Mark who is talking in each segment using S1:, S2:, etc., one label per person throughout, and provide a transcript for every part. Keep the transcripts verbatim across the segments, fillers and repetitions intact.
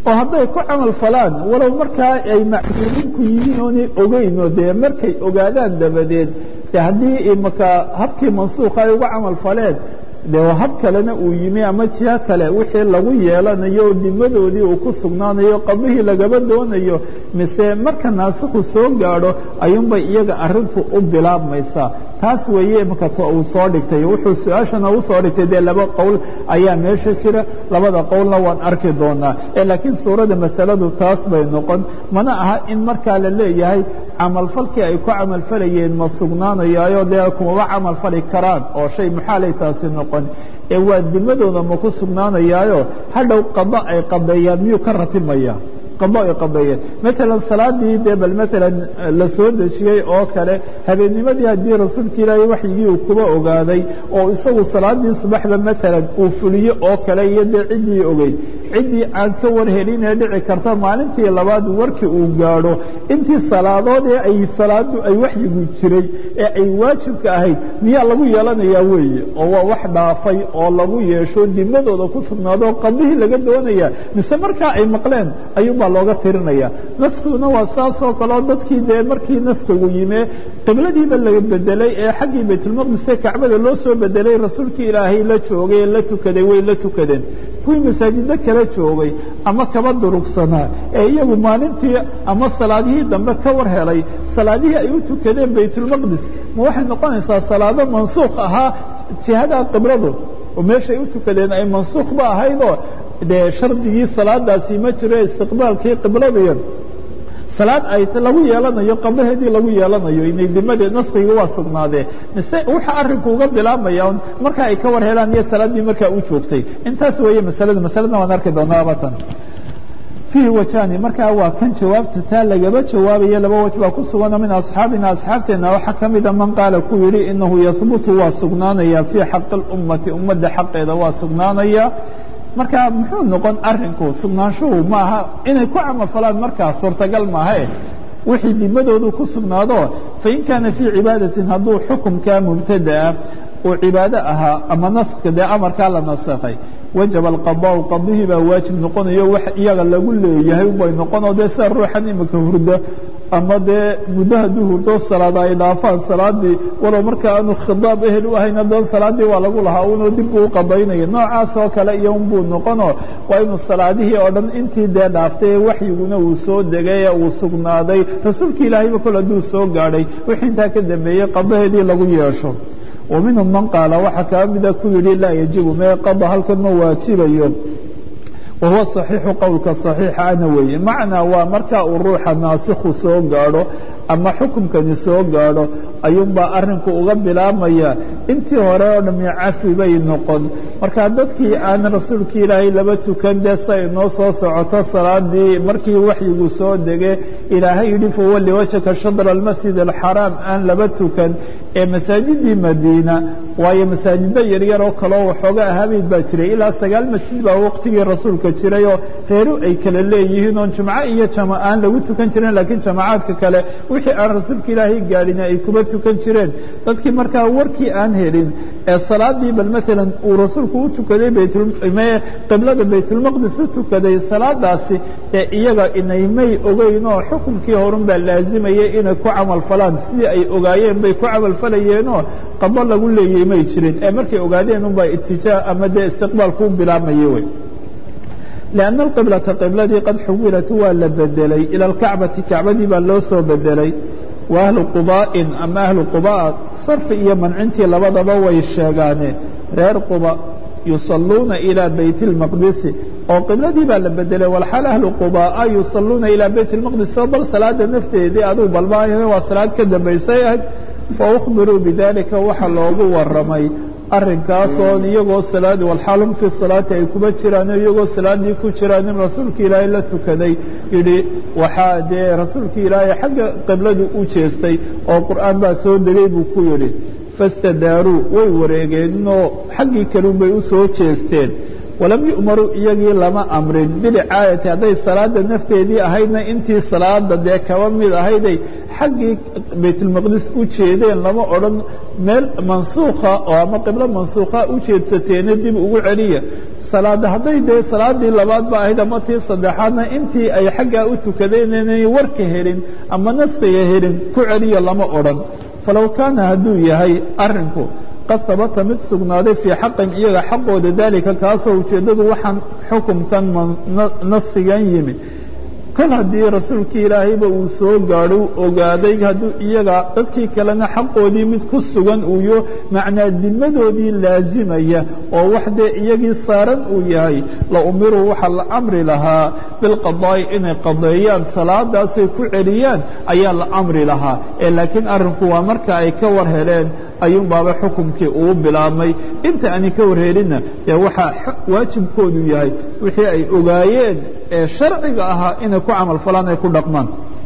S1: oo hadday ku camal falaan walow markaa ay macduuriinku yihiin oonay ogeynoo dee markay ogaadaan dabadeed de haddii imaka habkii mansuukha ay uga camal faleen dee hab kalena uu yimi ama jiho kale wixii lagu yeelanayo oo dimadoodii uu ku sugnaanayo qadihii lagaba doonayo mise marka naasikhu soo gaadho ayuunbay iyaga arrintu u bilaabmaysaa taas weeye imaka uu soo dhigtay wuxuu su-aashana u soo dhigtay dee laba qowl ayaa meesha jira labada qowlna waan arki doonaa ee laakiin suuradda masaladu taas bay noqon mana aha in markaa la leeyahay camalfalkii ay ku camalfalayeen ma sugnaanayaayo dee kumaba camalfali karaan oo shay muxaalay taasi noqon ee waa dimadooda ma ku sugnaanayaayo hadhow qado ay qadeeyaan miyuu ka ratibmaya qado ay qadeeyeen maalan salaadii dee bal maalan la soo dejiyey oo kale habeennimadii haddii rasuulka ilaahay waxyigii uu kuba ogaaday oo isagu salaadii subaxba maalan uu fuliyo oo kale iyo dee ciddii ogeyd ciddii aan ka war helinee dhici karta maalintii labaad warkii uu gaadho intii salaadood ee ay salaadu ay waxyigu jiray ee ay waajibka ahayd miyaa lagu yeelanayaa weeye oo waa wax dhaafay oo lagu yeesho dimadooda ku sugnaado qadihii laga doonaya mise markaa ay maqleen ayuunbaa looga tirinaya naskiguna waa saasoo kaleo dadkii dee markii naskigu yimee qibladiiba laga bedelay ee xaggii baytulmaqdise kacbada loo soo bedelay rasuulkii ilaahay la joogay ee la tukaday way la tukadeen kuwii masaajido kala joogay ama kaba durugsanaa ee iyagu maalintii ama salaadihii dambe ka war helay salaadihii ay u tukadeen baytulmaqdis ma waxay noqonaysaa salaado mansuukh ahaa jihada qibladu oo meeshay u tukadeen ay mansuukhba ahaydoo dee shardigii salaadaasi ma jiro istiqbaalkii qibladiya salaad ay lagu yeelanayo qadaheedii lagu yeelanayo inay dimadeed naskiga waa sugnaadee mise waxa arrinku uga bilaabmaya marka ay ka war helaan iyo salaaddii markaa u joogtay intaas weeye masalada masaladna waan arki doonaa abatan fiihi wajani markaa waa kan jawaabta taa lagaba jawaabaya laba waj baa ku sugana min asxaabina asxaabteena waxaa ka mida man qaala ku yidhi inahu yahbutu waa sugnaanaya fii xaqi اlummati ummadda xaqeeda waa sugnaanaya marka muxuu noqon arrinku sugnaanshuhu maaha inay ku camalfalaan markaa suurtagal maahae wixii dimadoodu ku sugnaado fain kaana fii cibaadatin hadduu xukumkaa mubtada'a uu cibaado ahaa ama naskka dee amarkaa la nasakhay wajaba alqadaau qadihii baa waajib noqonayo wax iyaga lagu leeyahay ubay noqonoo dee sida ruuxan imika hurda ama dee muddo hadduu hurdo salaada ay dhaafaan salaadii walow marka aanu khidaab ehel u ahayn haddana salaadii waa lagu lahaa unoo dib uu qadaynaya noocaas oo kale iyo unbuu noqonoo waa inuu salaadihii oo dhan intii dee dhaaftay ee waxyiguna uu soo degay ee uu sugnaaday rasuulka ilaahayba kol hadduu soo gaadhay wixii intaa ka dambeeyey qadaheedii lagu yeesho ومنهم من قال waxa kaa mida ku yidhi laa yajibu mee qada halkan ma waajibayo wahuwa صaxiixu qowlka صaxiixa ana weeye macnaa waa markaa uu ruuxa naasikhu soo gaadho ama xukumkani soo gaadho ayuunbaa arrinku uga bilaabmaya intii hore oo dhami cafi bay noqon markaa dadkii aan rasuulkii ilaahay laba tukan dee sa inoo soo socoto salaadii markii waxyigu soo dege ilaahay yidhi fawalli wajhaka shadra almasjid alxaraam aan laba tukan ee masaajidii madiina waayo masaajido yaryar oo kaleo waxooga ahabayd baa jiray ilaa sagaal masjid baa waqtigii rasuulka jirayoo reeru ay kala leeyihiin oon jumco iyo jama aan lagu tukan jirin laakiin jamacaadka kale wixii aan rasuulka ilaahay gaadhin ay kuba tukan jireen dadkii markaa warkii aan helin ee salaadii bal maalan uu rasuulku u tukaday qiblada baytulmaqdis u tukaday salaadaasi ee iyaga inaymay ogeyn oo xukunkii horun baa laazimayay inay ku camal falaan sidii ay ogaayeen bay ku camal falayeenoo qado lagu leeyay may jirin ee markay ogaadeen unbaa itijaah ama dee istiqbaalku u bilaabmayay wey لأن القبلة qibladii qad xuwilat waa la bedelay ilى الكacbati kacbadii baa loo soo bedelay وأhlu qubaaءin ama ahlu qubaa sarfi iyo mancintii labadaba way sheegaane reer quba yusaluuna ilىa bayt الmaqdisi oo qibladii baa la bedelay walxaal ahlu qubaa'a yusaluuna ilىa bayt الmaqdis oo bal salaada nafteedii aduu balmaayana waa salaad ka dambaysay ahayd faأkhbiruu bidalika waxa loogu waramay arrinkaasoo iyagoo salaadi walxaalum fii salaati ay kuba jiraan iyagoo salaaddii ku jiraan in rasuulka ilaahay la tukaday yidhi waxaa dee rasuulka ilaahay xagga qibladu u jeestay oo qur'aan baa soo degay buu ku yidhi fastadaaruu way wareegeenoo xaggii kalun bay u soo jeesteen walam yu'maruu iyagii lama amrin bilicaayati hadday salaada nafteedii ahaydna intii salaada dee kaba mid ahayday xaggii baytulmaqdis u jeedeen lama odhan meel mansuukha oo ama qiblo mansuukha u jeedsateena dib ugu celiya salaada hadday dee salaadii labaad ba ahayd ama tii saddexaadna intii ay xaggaa u tukadeen inay warka helin ama naskiga helin ku celiya lama odhan falow kaana hadduu yahay arrinku qad habata mid sugnaaday fii xaqin iyaga xaqooda daalika kaasoo ujeeddadu waxaan xukumkan naskigan yimi kol haddii rasuulkii ilaahayba uu soo gaadho ogaaday hadduu iyaga dadkii kalena xaqoodii mid ku sugan uuyo macnaa dimadoodii laasimaya oo wax dee iyagii saaran uu yahay la umiruu waxaa la amri lahaa bilqadaa'i inay qadeeyaan salaadaasay ku celiyaan ayaa la amri lahaa ee laakiin arrinku waa marka ay ka war heleen ayuun baaba xukumkii uu bilaabmay inta aanay ka warheelinna dee waxaa waajibkoodu yahay wixii ay ogaayeen ee sharciga ahaa inay ku camal falaan ay ku dhaqmaan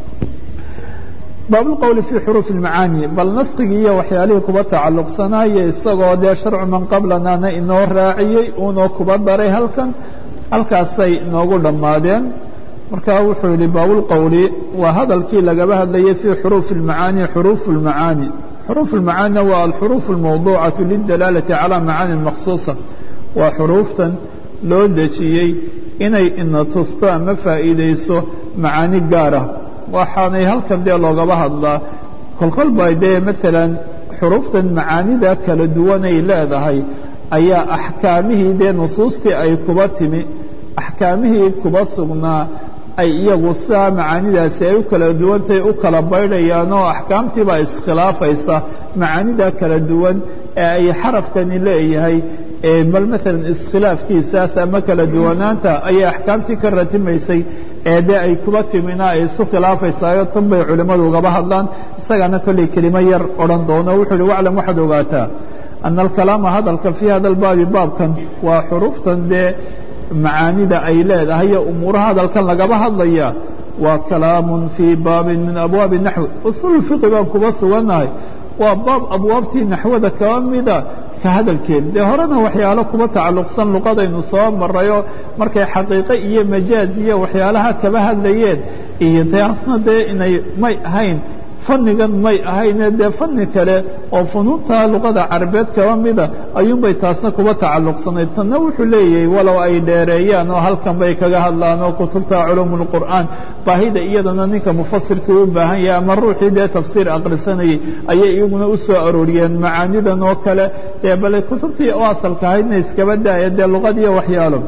S1: baabulqowli fii xuruufi اlmacaani bal naskigii iyo waxyaalihii kuba tacalluqsanaaye isagoo dee sharcu man qablanaana inoo raaciyey uunoo kuba daray halkan halkaasay inoogu dhammaadeen marka wuxuu yidhi baabulqowli waa hadalkii lagaba hadlayay fii xuruufi اlmacaani xuruufu اlmacaani xuruuf اlmacaanina waa alxuruuf اlmawduucaةu lidalaalati calى macaanin maksuusa waa xuruuftan loo dejiyey inay ina tusto ama faa'iidayso macaani gaara waxaanay halkan dee loogaba hadlaa kolkol ba dee maalan xuruuftan macaanida kala duwanay leedahay ayaa axkaamihii dee nusuustii ay kuba timi axkaamihii kuba sugnaa ay iyagu sidaa macaanidaasi ay u kala duwantahay u kala baydhayaan oo axkaamtiibaa iskhilaafaysa macaanida kala duwan ee ay xarafkani leeyahay bal maalan iskhilaafkiisaas ama kala duwanaanta ayay axkaamtii ka ratimaysay ee dee ay kuba timina ay isu khilaafaysaao tan bay culimmadu ugaba hadlaan isagana kollay kelimo yar odhan doono wuxuu uhi waclam waxaad ogaataa ana alkalaama hadalka fii hada albaabi baabkan waa xuruuftan dee macaanida ay leedahay iyo umuuraha hadalkan lagaba hadlaya waa kalaamun fii baabin min abwaabi naxwi usuul fiqi baan kuba sugannahay waa baab abwaabtii naxwada kaba mida ka hadalkeed dee horena waxyaalo kuba tacalluqsan luqadaynu soo marayoo markay xaqiiqe iyo majaaz iyo waxyaalaha kaba hadlayeen iyo taasna dee inay may ahayn fannigan may ahayne dee fanni kale oo funuunta luqada carabeed kaba mida ayuunbay taasna kuba tacalluqsanayd tanna wuxuu leeyahay walow ay dheereeyaan oo halkan bay kaga hadlaan oo kutubta culuumulqur'aan baahida iyadana ninka mufasirkii u baahan yahay ama ruuxii dee tafsiir aqrisanayay ayay iyaguna u soo arooriyeen macaanidan oo kale dee bale kutubtii oo asalka ahaydna iskaba daaya dee luqadiiyo waxyaalo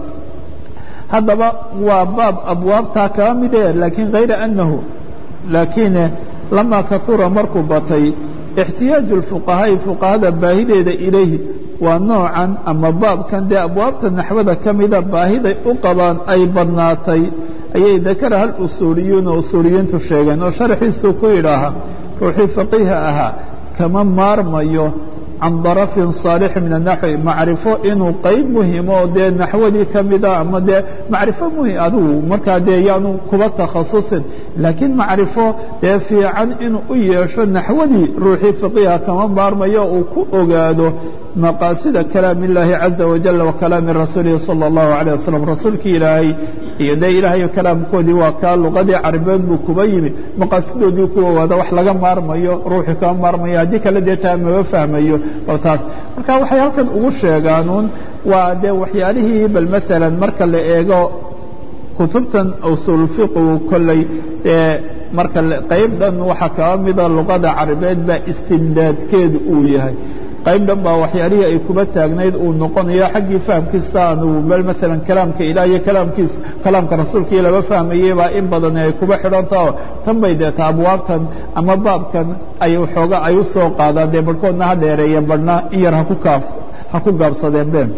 S1: haddaba waa baab abwaabtaa kaba mide laakiin hayra annahu laakiine lama kahura markuu batay ixtiyaaju اlfuqahaa'i fuqahada baahideeda ilayhi waa noocan ama baabkan dee abwaabta naxwada ka mida baahiday u qabaan ay badnaatay ayay dakara hal usuuliyuuna usuuliyiintu sheegeen oo sharxiisuu ku yidhaahaa ruuxii faqiiha ahaa kama maarmayo can darafin saalix min anaxwi macrifo inuu qayb muhimo oo dee naxwadii ka mida ama dee macrifo muhim adigu markaa dee yaanu kuba takhasusin laakiin macrifo dee fiican inuu u yeesho naxwadii ruuxii faqiiha kama maarmayo uu ku ogaado maqaasida kalaam illaahi caza wajal wa kalaami rasuulihi salى اllahu عalيه wasalam rasuulkii ilaahay iyo dee ilaahayo kalaamkoodii waa kaa luqadii carabeed buu kuba yimi maqaasidoodii ku ogaada wax laga maarmayo ruuxii kama maarmayo haddii kale dee taa maba fahmayo bal taas marka waxay halkan ugu sheegaanuun waa dee waxyaalihii bal maalan marka la eego kutubtan usuulfiqigu kolley ee marka qayb dhan waxaa kaba mida luqada carabeed baa istimdaadkeedu uu yahay qayb dhan baa waxyaalihii ay kuba taagnayd uu noqonayo xaggii fahamkiisa aanu bal maalan kalaamka ilaah iyo kalaamkiis kalaamka rasuulkii laba fahmayey baa in badan ay kuba xidhantaho tan bay deeta abwaabtan ama baabkan ay waxooga ay u soo qaadaan dee barhkoodna ha dheereeya badhna in yar haku kaaf ha ku gaabsadeen been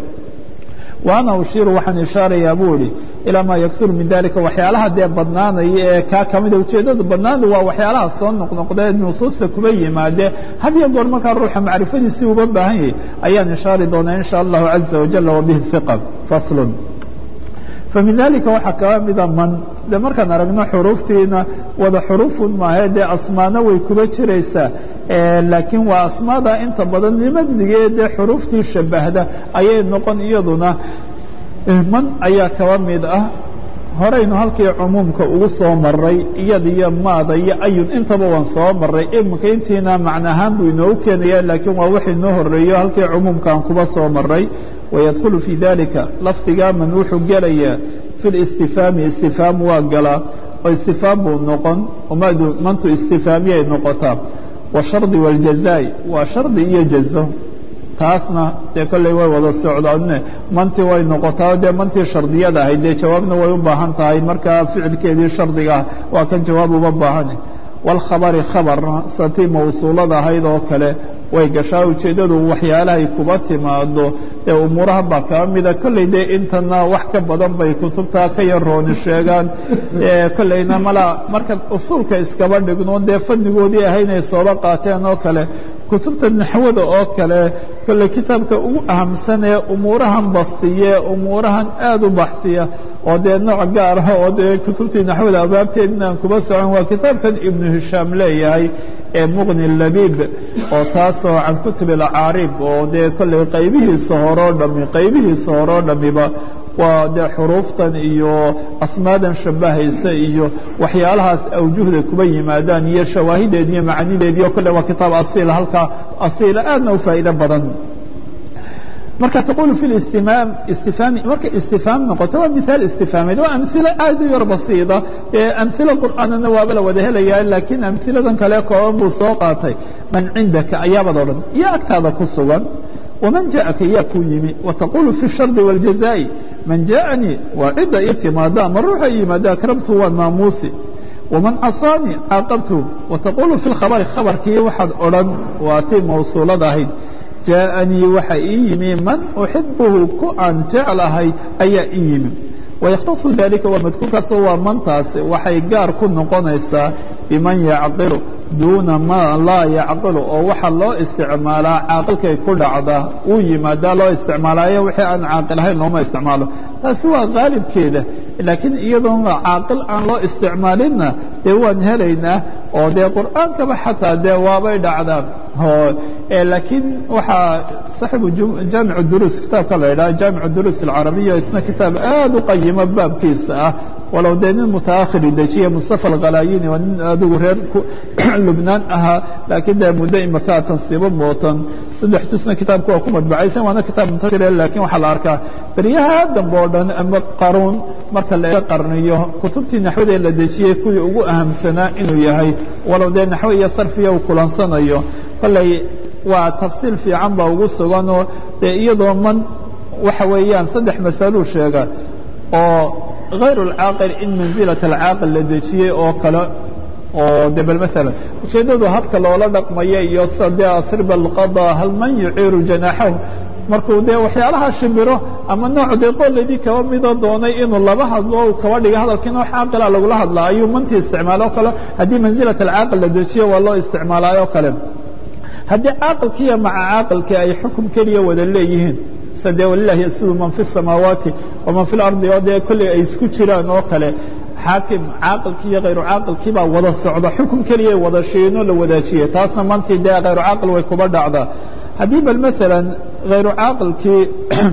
S1: wa ana ushiiru waxaan ishaarayaa buu idhi ilaa maa yaksuru min dalika waxyaalaha dee badnaanaya ee kaa ka mida ujeeddada badnaandu waa waxyaalaha soo noqnoqdee nusuusta kuba yimaadee had iyo goor markaa ruuxa macrifadiisii uba baahan yahay ayaan ishaari doonaa in sha allahu caza wajala wabihi hiqa faslun famin dalika waxaa kaba mida man de markaan aragno xuruuftiina wada xuruufun maahe dee asmaana way kuba jiraysaa laakiin waa asmaada inta badan nimadligee dee xuruuftii shabahda ayay noqon iyaduna man ayaa kaba mid ah horaynu halkii cumuumka ugu soo maray iyada iyo maada iyo ayun intaba waan soo maray iminka intiina macno ahaan buu inoogu keenaya laakiin waa wax inoo horeeyo halkii cumuumkaan kuba soo maray ويدخل في ذلika lafdigaa man wuxuu gelaya في الاsتiفاami اsتiفاam waa galaa oo اsتiفاam buu noqon mantu اsتiفaamiyay noqotaa والshardi والجaزاء waa shardi iyo jaزo taasna dee kolley way wada socdaane mantii way noqotaa dee mantii shardiyada ahayd dee jawaabna way u baahan tahay markaa ficilkeedii shardigaah waa kan jawaab uba baahane wاlkhabari khabarna satii mawsuulada ahayd oo kale way gashaa ujeeddadu waxyaalahay kuba timaado ee umuurahan baa kaa mida kolley dee intana wax ka badan bay kutubtaa ka yarooni sheegaan kolleyna mala marka usuulka iskaba dhigno dee fadnigoodii ahaynay sooba qaateen oo kale kutubta naxwada oo kale kolley kitaabka ugu ahamsan ee umuurahan bastiye umuurahan aad u baxsiya oo dee nooc gaar ah oo dee kutubtii naxwada abaabteedna aan kuba socon waa kitaabkan ibnu hishaam leeyahay ee muqni labiib oo taasoo can kutubi alcaarib oo dee kolley qaybihiisa horoo dhami qaybihiisa horoo dhamiba waa dee xuruuftan iyo asmaadan shabahaysa iyo waxyaalahaas awjuhda kuba yimaadaan iyo shawaahideed iyo macanideediyo kolley waa kitaab asiila halkaa asiila aadna u faa'iido badan marka taqulu fi اstifhaam istifhaami marka istifhaam noqoto waa mihaal istifhaameed waa amhilo aad u yar basiida ee amhilo qur'aanana waaba la wada helayaa laakiin amhiladan kale kooban buu soo qaatay man cindaka ayaabad o dhan iyo agtaada ku sugan waman jaءaka yaa kuu yimi wataqulu fi الshardi wاljaزaaءi man jaءanii waa cidda ii timaada ama ruuxa ii yimaada akramtu waan maamuusi waman casaanii caaqabtu wataqulu fi اlkhabari khabarkii waxaad odhan waa tii mawsuulada ahayd jaaءanii waxa ii yimi man uxibuhu ku aan jeclahay ayaa ii yimi wayakhtaصu dalika waa madkuurkaasoo waa mantaas waxay gaar ku noqonaysaa biman yacqilu duuna ma laa yacqilu oo waxa loo isticmaalaa caaqilkay ku dhacda uu yimaadaa loo isticmaalaayo wixii aan caaqil ahayn looma isticmaalo taasi waa qaalibkeeda laakiin iyadoon caaqil aan loo isticmaalinna dee waan helaynaa oo dee qur'aankaba xataa dee waabay dhacdaan laakiin waxaa صaxibu jaamic duruus kitaabka la idhaha jaamic duruus alcarabiya isna kitaab aad u qayimo baabkiisa ah walow dee nin mutaakhiri dejiye mustafa alkhalaayini waa nin adigu reer lubnaan ahaa laakiin dee muddo imakaa tansiibo mootan saddex tusna kitaabka waa ku madbacaysan waana kitaab muntashire laakiin waxaa la arkaa beryaha dambe oo dhan ama qaruun marka laga qarniyo kutubtii naxwada la dejiyey kuwii ugu ahamsanaa inuu yahay walow dee naxwo iyo sarfiya uu kulansanayo kolley waa tafsiil fiican baa ugu suganoo dee iyadoo man waxa weeyaan saddex masaluu sheega oo غayr الcaaqil in manزilaة الcaaqil la dejiyey oo kale oo de bal maala ujeeddadu habka loola dhaqmaya iyo sade asriba الqaضى hal man yuciiru janaaxahu markuu dee waxyaalaha shibiro ama nooc dee qoladii kaba mida doonay inuu laba hadlo kaba dhiga hadalkii nooc caaqila lagula hadlaa ayuu mantii isticmaalo o kale haddii manزilaة الcaaqil la dejiye waa loo isticmaalaayo kale haddii caaqilkiiyo maca caaqilkii ay xukum keliya wada leeyihiin de wlilahi yasjudu man fi الsamaawaati waman fi اlardi oo dee kolley ay isku jiraan oo kale xaakim caaqilkii iyo hayru caaqilkii baa wada socda xukum keliyay wada sheeno la wadaajiye taasna mantii dee hayru caaqil way kuba dhacdaa haddii bal maala hayru caaqilkii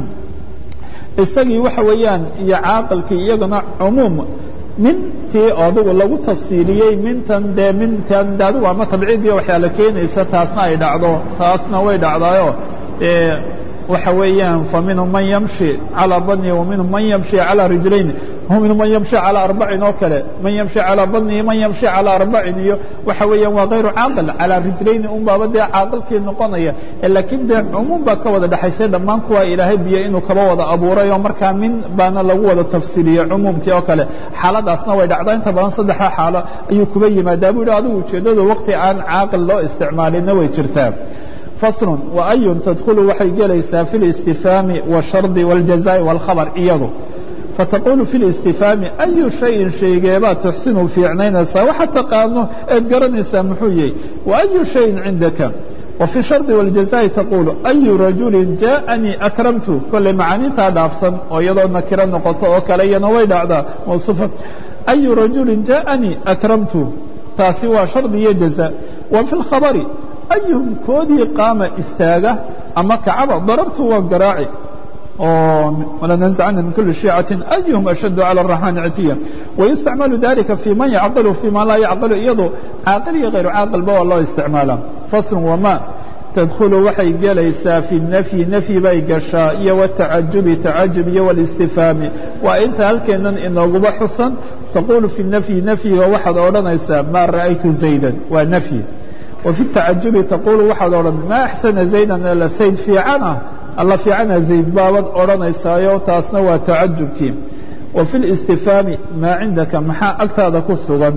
S1: isagii waxa weeyaan iyo caaqilkii iyagana cumuum mintii adigu lagu tafsiiliyey mintan dee mintan de adigu ama tabciidiyo waxyaala keenaysa taasna ay dhacdo taasna way dhacdaayo waxa weeyaan faminhum man yamشhi calىa badnihi waminhum man yamشhi calىa rijlayn minhum man yamشhi calىa arbacin oo kale man yamشhi calىa badnihi man yamشhi calىa arbacin iyo waxa weeyaan waa hayru caaqil calىa rijlayni un baaba dee caaqilkii noqonaya laakiin dee cumuum baa ka wada dhexaysay dhammaan kuwa ilaahay biyo inuu kaba wada abuuray oo markaa min baana lagu wada tafsiiliyey cumuumkii oo kale xaaladaasna way dhacdaa inta badan saddexda xaalo ayuu kuba yimaadaa bu yidhi adigu ujeeddadu waqti aan caaqil loo isticmaalinna way jirtaa fasl وأy tdkل waxay gelaysaa في الاstifhaami والshardi والjaزاء والkhabr iyadu fataqulu في الاstifhaami أyu شhayin shaygeebaa tuxsinu fiicnaynaysaa waxa taqaano eed garanaysaa muxuu yahy وأyu شhayin cindaka وفي الshardi والjaزاءi taqulu أyu rajuli jaءanii akramtu kolley macaaniintaa dhaafsan oo iyadoo nakiro noqoto oo kale iyana way dhacdaa mawصufa أyu rajuli jaءanii akramtu taasi waa shardi iyo jaزاء و في الkhabri ayuhum koodii qaama istaaga ama kacaba darabtu waa garaaci oo walananzacana min kuli shiicaةi ayuhum ashaddu calى الرaxmani citiya wayustacmalu dalika fii man yacqilu fii ma laa yacqilu iyadoo caaqil iyo hayru caaqilba waa loo isticmaalaa fasl wama tadkhulu waxay gelaysaa fi nafyi nafyi bay gashaa iyo watacajubi tacajub iyo walistifhaami waa inta halkeennan inooguba xusan taquulu fi nafyi nafyiga waxaad odhanaysaa maa ra'aytu zaydan waa nafyi wa fi tacajubi taquulu waxaad odhan maa axsana zaydan ala sayd fiicana alla fiicana zayd baabad odhanaysaayo taasna waa tacajubkii wa fi listifhaami maa cindaka maxaa agtaada ku sugan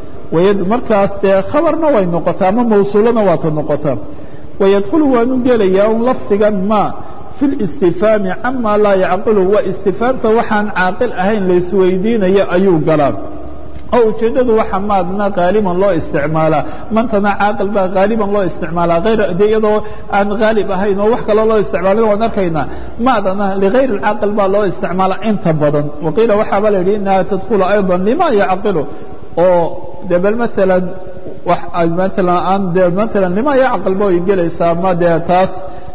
S1: markaas dee khabarna way noqotaa ama mawsuulana waata noqotaa wayadkhulu waanu gelayaa un lafdigan ma fi listifhaami cama laa yacqilu waa istifhaamta waxaan caaqil ahayn laisweydiinayo ayuu galaa oo ujeeddadu waxa maadna haaliban loo isticmaalaa mantana caaqil baa haaliban loo isticmaalaa ayr de iyadoo aan haalib ahayn oo wax kaloo loo isticmaalay waan arkaynaa maadana ligayr اcaaqil baa loo isticmaalaa inta badan waqiila waxaaba la yidhi inaha tadkhulu ayضa lima yacqilu oo de bal maala maala aan de maala lima yacqil ba ay gelaysaa ma dee taas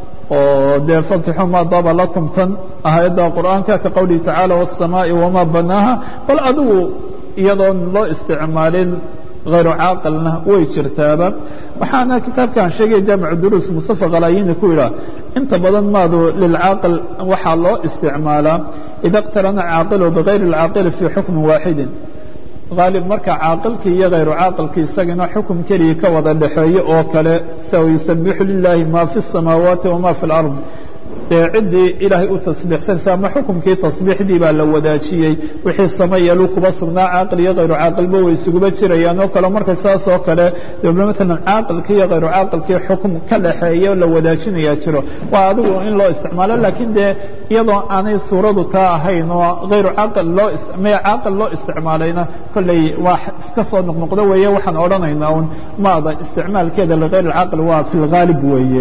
S1: oo dee fankixu ma daba lakum tan aayadda qur'aanka ka qowlihi tacaala wالsamaaءi wama banaaha bal adigu iyadoon loo isticmaalin hayru caaqilna way jirtaaba waxaana kitaabkan sheegaya jaamic duruus mustafa khalaayini ku yidhaah inta badan maadu lilcaaqil waxaa loo isticmaalaa ida اqtarana caaqilu bigayri اlcaaqili fii xukmin waaxidin haalib marka caaqilkii iyo hayru caaqilkii isagana xukum keligii ka wada dhexeeyo oo kale saw yusabixu lilaahi ma fi الsamaawaati wama fi اlard dee ciddii ilaahay u tasbiixsanaysa ama xukumkii tasbiixdii baa la wadaajiyey wixii sama yeelu kuba sugnaa caaqil iyo hayru caaqilba way isuguba jirayaan oo kale marka saas oo kale maalan caaqilkii iyo hayru caaqilkii xukum ka dhaxeeyo la wadaajinayaa jiro waa adigu in loo isticmaalo laakiin dee iyadoo aanay suuradu taa ahayn oo hayru caaqil loo maya caaqil loo isticmaalayna kolley waa iska soo noqnoqdo weeye waxaan odhanaynaa un maada isticmaalkeeda ligayr alcaaqil waa fi lghaalib weeye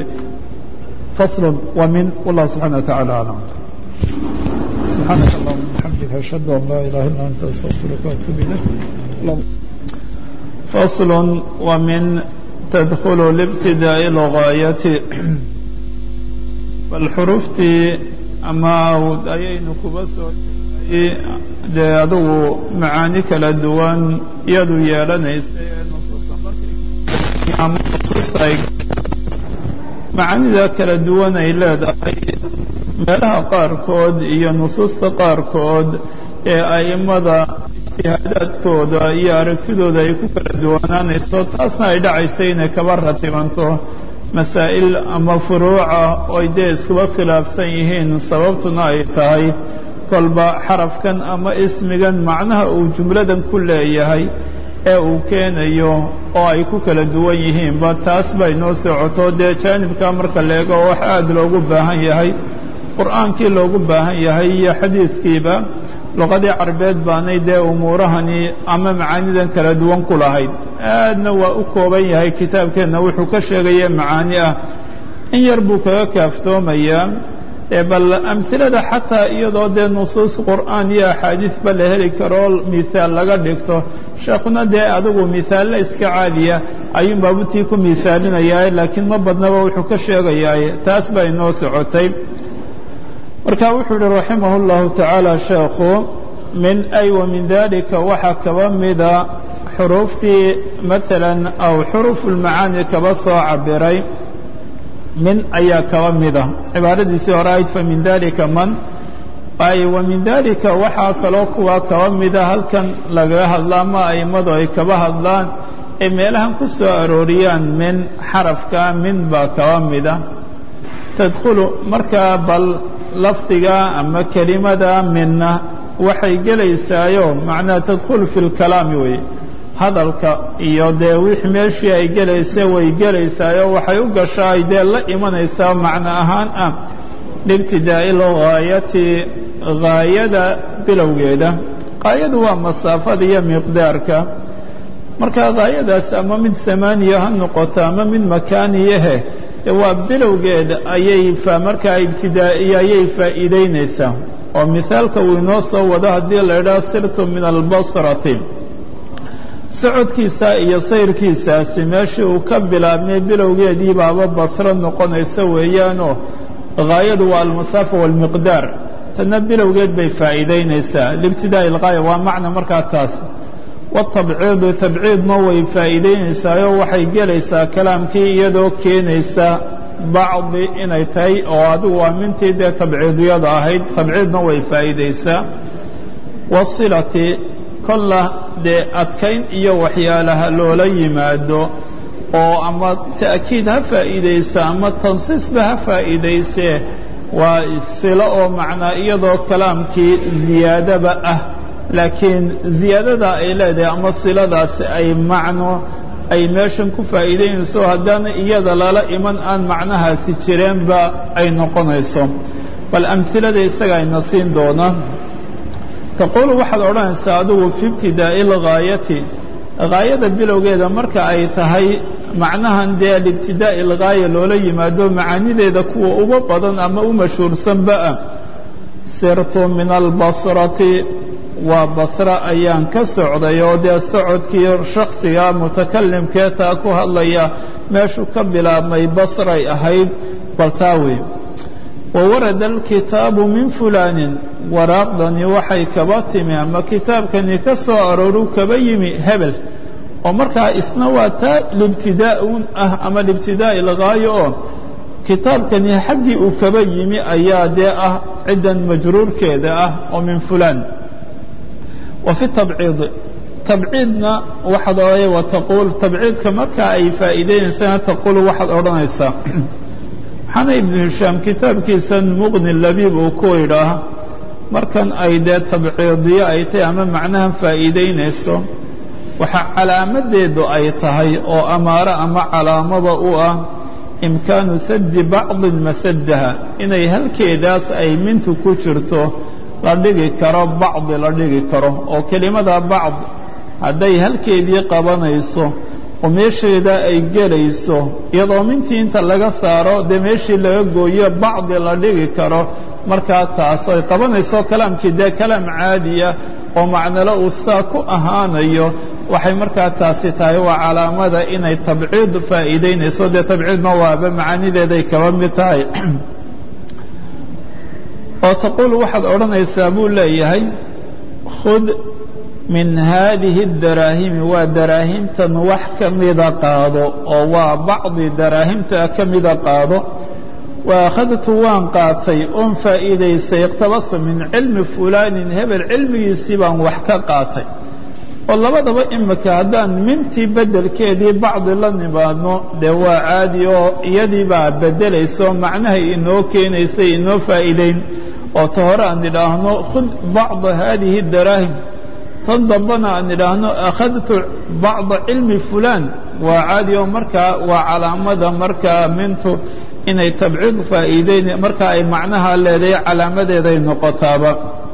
S1: فصل ومن والله سبحانه وتعالى أعلم سبحانك اللهم وبحمدك أشهد أن لا إله إلا أنت أستغفرك وأتوب إليك فصل ومن تدخل لابتداء الغاية فالحروفتي أما أيين كبس dee adugu macaani kala duwan iyadu yeelanaysa nusuusta markay macaanida kala duwan ay leedahay meelaha qaarkood iyo nusuusta qaarkood ee a'immada ijtihaadaadkooda iyo aragtidooda ay ku kala duwanaanayso taasna ay dhacaysa inay kaba ratibanto masaa'il ama furuuca oy dee iskuba khilaafsan yihiin sababtuna ay tahay kolba xarafkan ama ismigan macnaha uu jumladan ku leeyahay ee uu keenayo oo ay ku kala duwan yihiinba taas bay noo socoto dee jaanibka marka la eego wax aad loogu baahan yahay qur'aankii loogu baahan yahay iyo xadiidkiiba luqadii carbeed baanay dee umuurahani ama macaanidan kala duwan ku lahayd aadna waa u kooban yahay kitaabkeenna wuxuu ka sheegaya macaani ah in yar buu kaga kaaftoomayaa bal amhilada xataa iyadoo dee nusuus qur'aan iyo axaadiisba la heli karoo mihaal laga dhigto sheekhuna dee adigu mihaalle iska caadiya ayuun baabutii ku mihaalinayaa laakiin ma badnaba wuxuu ka sheegayaa taas baa inoo socotay marka wuxuu uhi raximah اllahu tacaala sheekhu min ay wa min dalika waxaa kaba mida xuruuftii maalan aw xurufu lmacaani kaba soo cabiray min ayaa kaba mida cibaaradiisii hore ayd fa min dalika man ay wa min dalika waxaa kaloo kuwa kaba mida halkan lagaga hadla ama a'immadu ay kaba hadlaan ee meelahan ku soo arooriyaan min xarafka min baa kaba mida tadkhulu markaa bal lafdiga ama kelimada minna waxay gelaysaayo macnaa tadkhulu fi lkalaami wey hadalka iyo dee wix meeshii ay gelaysa way gelaysaayo waxay u gashaa ay dee la imanaysaa macno ahaan ah liibtidaa'i lgaayati gaayada bilowgeeda gaayadu waa masaafada iyo miqdaarka marka gaayadaas ama mid samaaniya ha noqoto ama mid makaaniyahe waa bilowgeeda ayay markaa ibtidaa'iya ayay faa'iidaynaysaa oo mihaalka uu inoo soo wado haddii la idhaha sirtu min albasrati socodkiisa iyo sayrkiisaasi meeshii uu ka bilaabmay bilowgeedii baaba basro noqonaysa weeyaanoo gaayadu waa almasaafa waalmiqdaar tanna bilowgeed bay faa'iidaynaysaa liibtidaa'i algaaya waa macna markaa taas watabciidu tabciidna way faa'iidaynaysaayoo waxay gelaysaa kalaamkii iyadoo keenaysa bacdi inay tahay oo adigu waa mintii dee tabciidiyada ahayd tabciidna way faa'iidaysaa wasilati kolla dee adkayn iyo waxyaalaha loola yimaado oo ama ta'kiid ha faa'iidaysa ama tansiisba ha faa'iidaysee waa silo oo macnaa iyadoo kalaamkii ziyaadaba ah laakiin ziyaadada ay leedahay ama siladaasi ay macno ay meeshan ku faa'iidaynayso haddaana iyada lala iman aan macnahaasi jireenba ay noqonayso bal amhilada isaga ayna siin doona taquulu waxaad odhanaysaa adigu fi ibtidaa'i alghaayati ghaayada bilowgeeda marka ay tahay macnahan dee alibtidaa'i alghaaya loola yimaado macaanideeda kuwa ugu badan ama u mashhuursanba ah sirtu min albasrati waa basra ayaan ka socday oo dee socodkii shaksiga mutakalimkee taa ku hadlaya meeshuu ka bilaabmay basray ahayd baltaawi wawarada alkitaabu min fulaanin waraaqdani waxay kaba timi ama kitaabkani ka soo arooru kaba yimi hebel oo markaa isna waa taa libtidaa'un ah ama libtidaa'i alghaayo oo kitaabkani xaggii uu kaba yimi ayaa dee ah ciddan majruurkeeda ah oo min fulaan wa fi tabciid tabciidna waxaad odhanay wataquul tabciidka markaa ay faa'iidaynaysana taquulu waxaad odhanaysaa waxaana ibnu hishaam kitaabkiisan muqni labiib uu ku idhaah markan ay dee tabciidiyo ay tahay ama macnahan faa'iidaynayso waxaa calaamadeedu ay tahay oo amaaro ama calaamada u ah imkaanu saddi bacdin masadaha inay halkeedaas ay mintu ku jirto la dhigi karo bacdi la dhigi karo oo kelimada bacd hadday halkeedii qabanayso oo meesheeda ay gelayso iyadoo mintii inta laga saaro dee meeshii laga gooyo bacdi la dhigi karo markaa taas ay qabanayso kalaamkii dee kalaam caadiya oo macnalo uu saa ku ahaanayo waxay markaa taasi tahay waa calaamada inay tabciid faa'iidaynayso dee tabciidna waaba macaanideeday kaba mid tahay oo taquulu waxaad odhanaysaa buu leeyahay khud min haadihi اdaraahimi waa daraahimtan wax ka mida qaado oo waa bacdi daraahimta ka mida qaado wa akhadtu waan qaatay oon faa'iidaysay iqtabasa min cilmi fulaanin hebel cilmigiisii baan wax ka qaatay oo labadaba imika haddaan mintii beddelkeedii bacdi la nimaadno dee waa caadi oo iyadii baa beddelayso macnahay inoo keenaysay inoo faa'iidayn oo ta hore aan idhaahno khud bacda haadihi daraahim tan dambana aan idhaahno akhadtu bacda cilmi fulaan waa caadi oo markaa waa calaamada markaa mintu inay tabciid faa'iidayn markaa ay macnaha leedahay calaamadeeday noqotaaba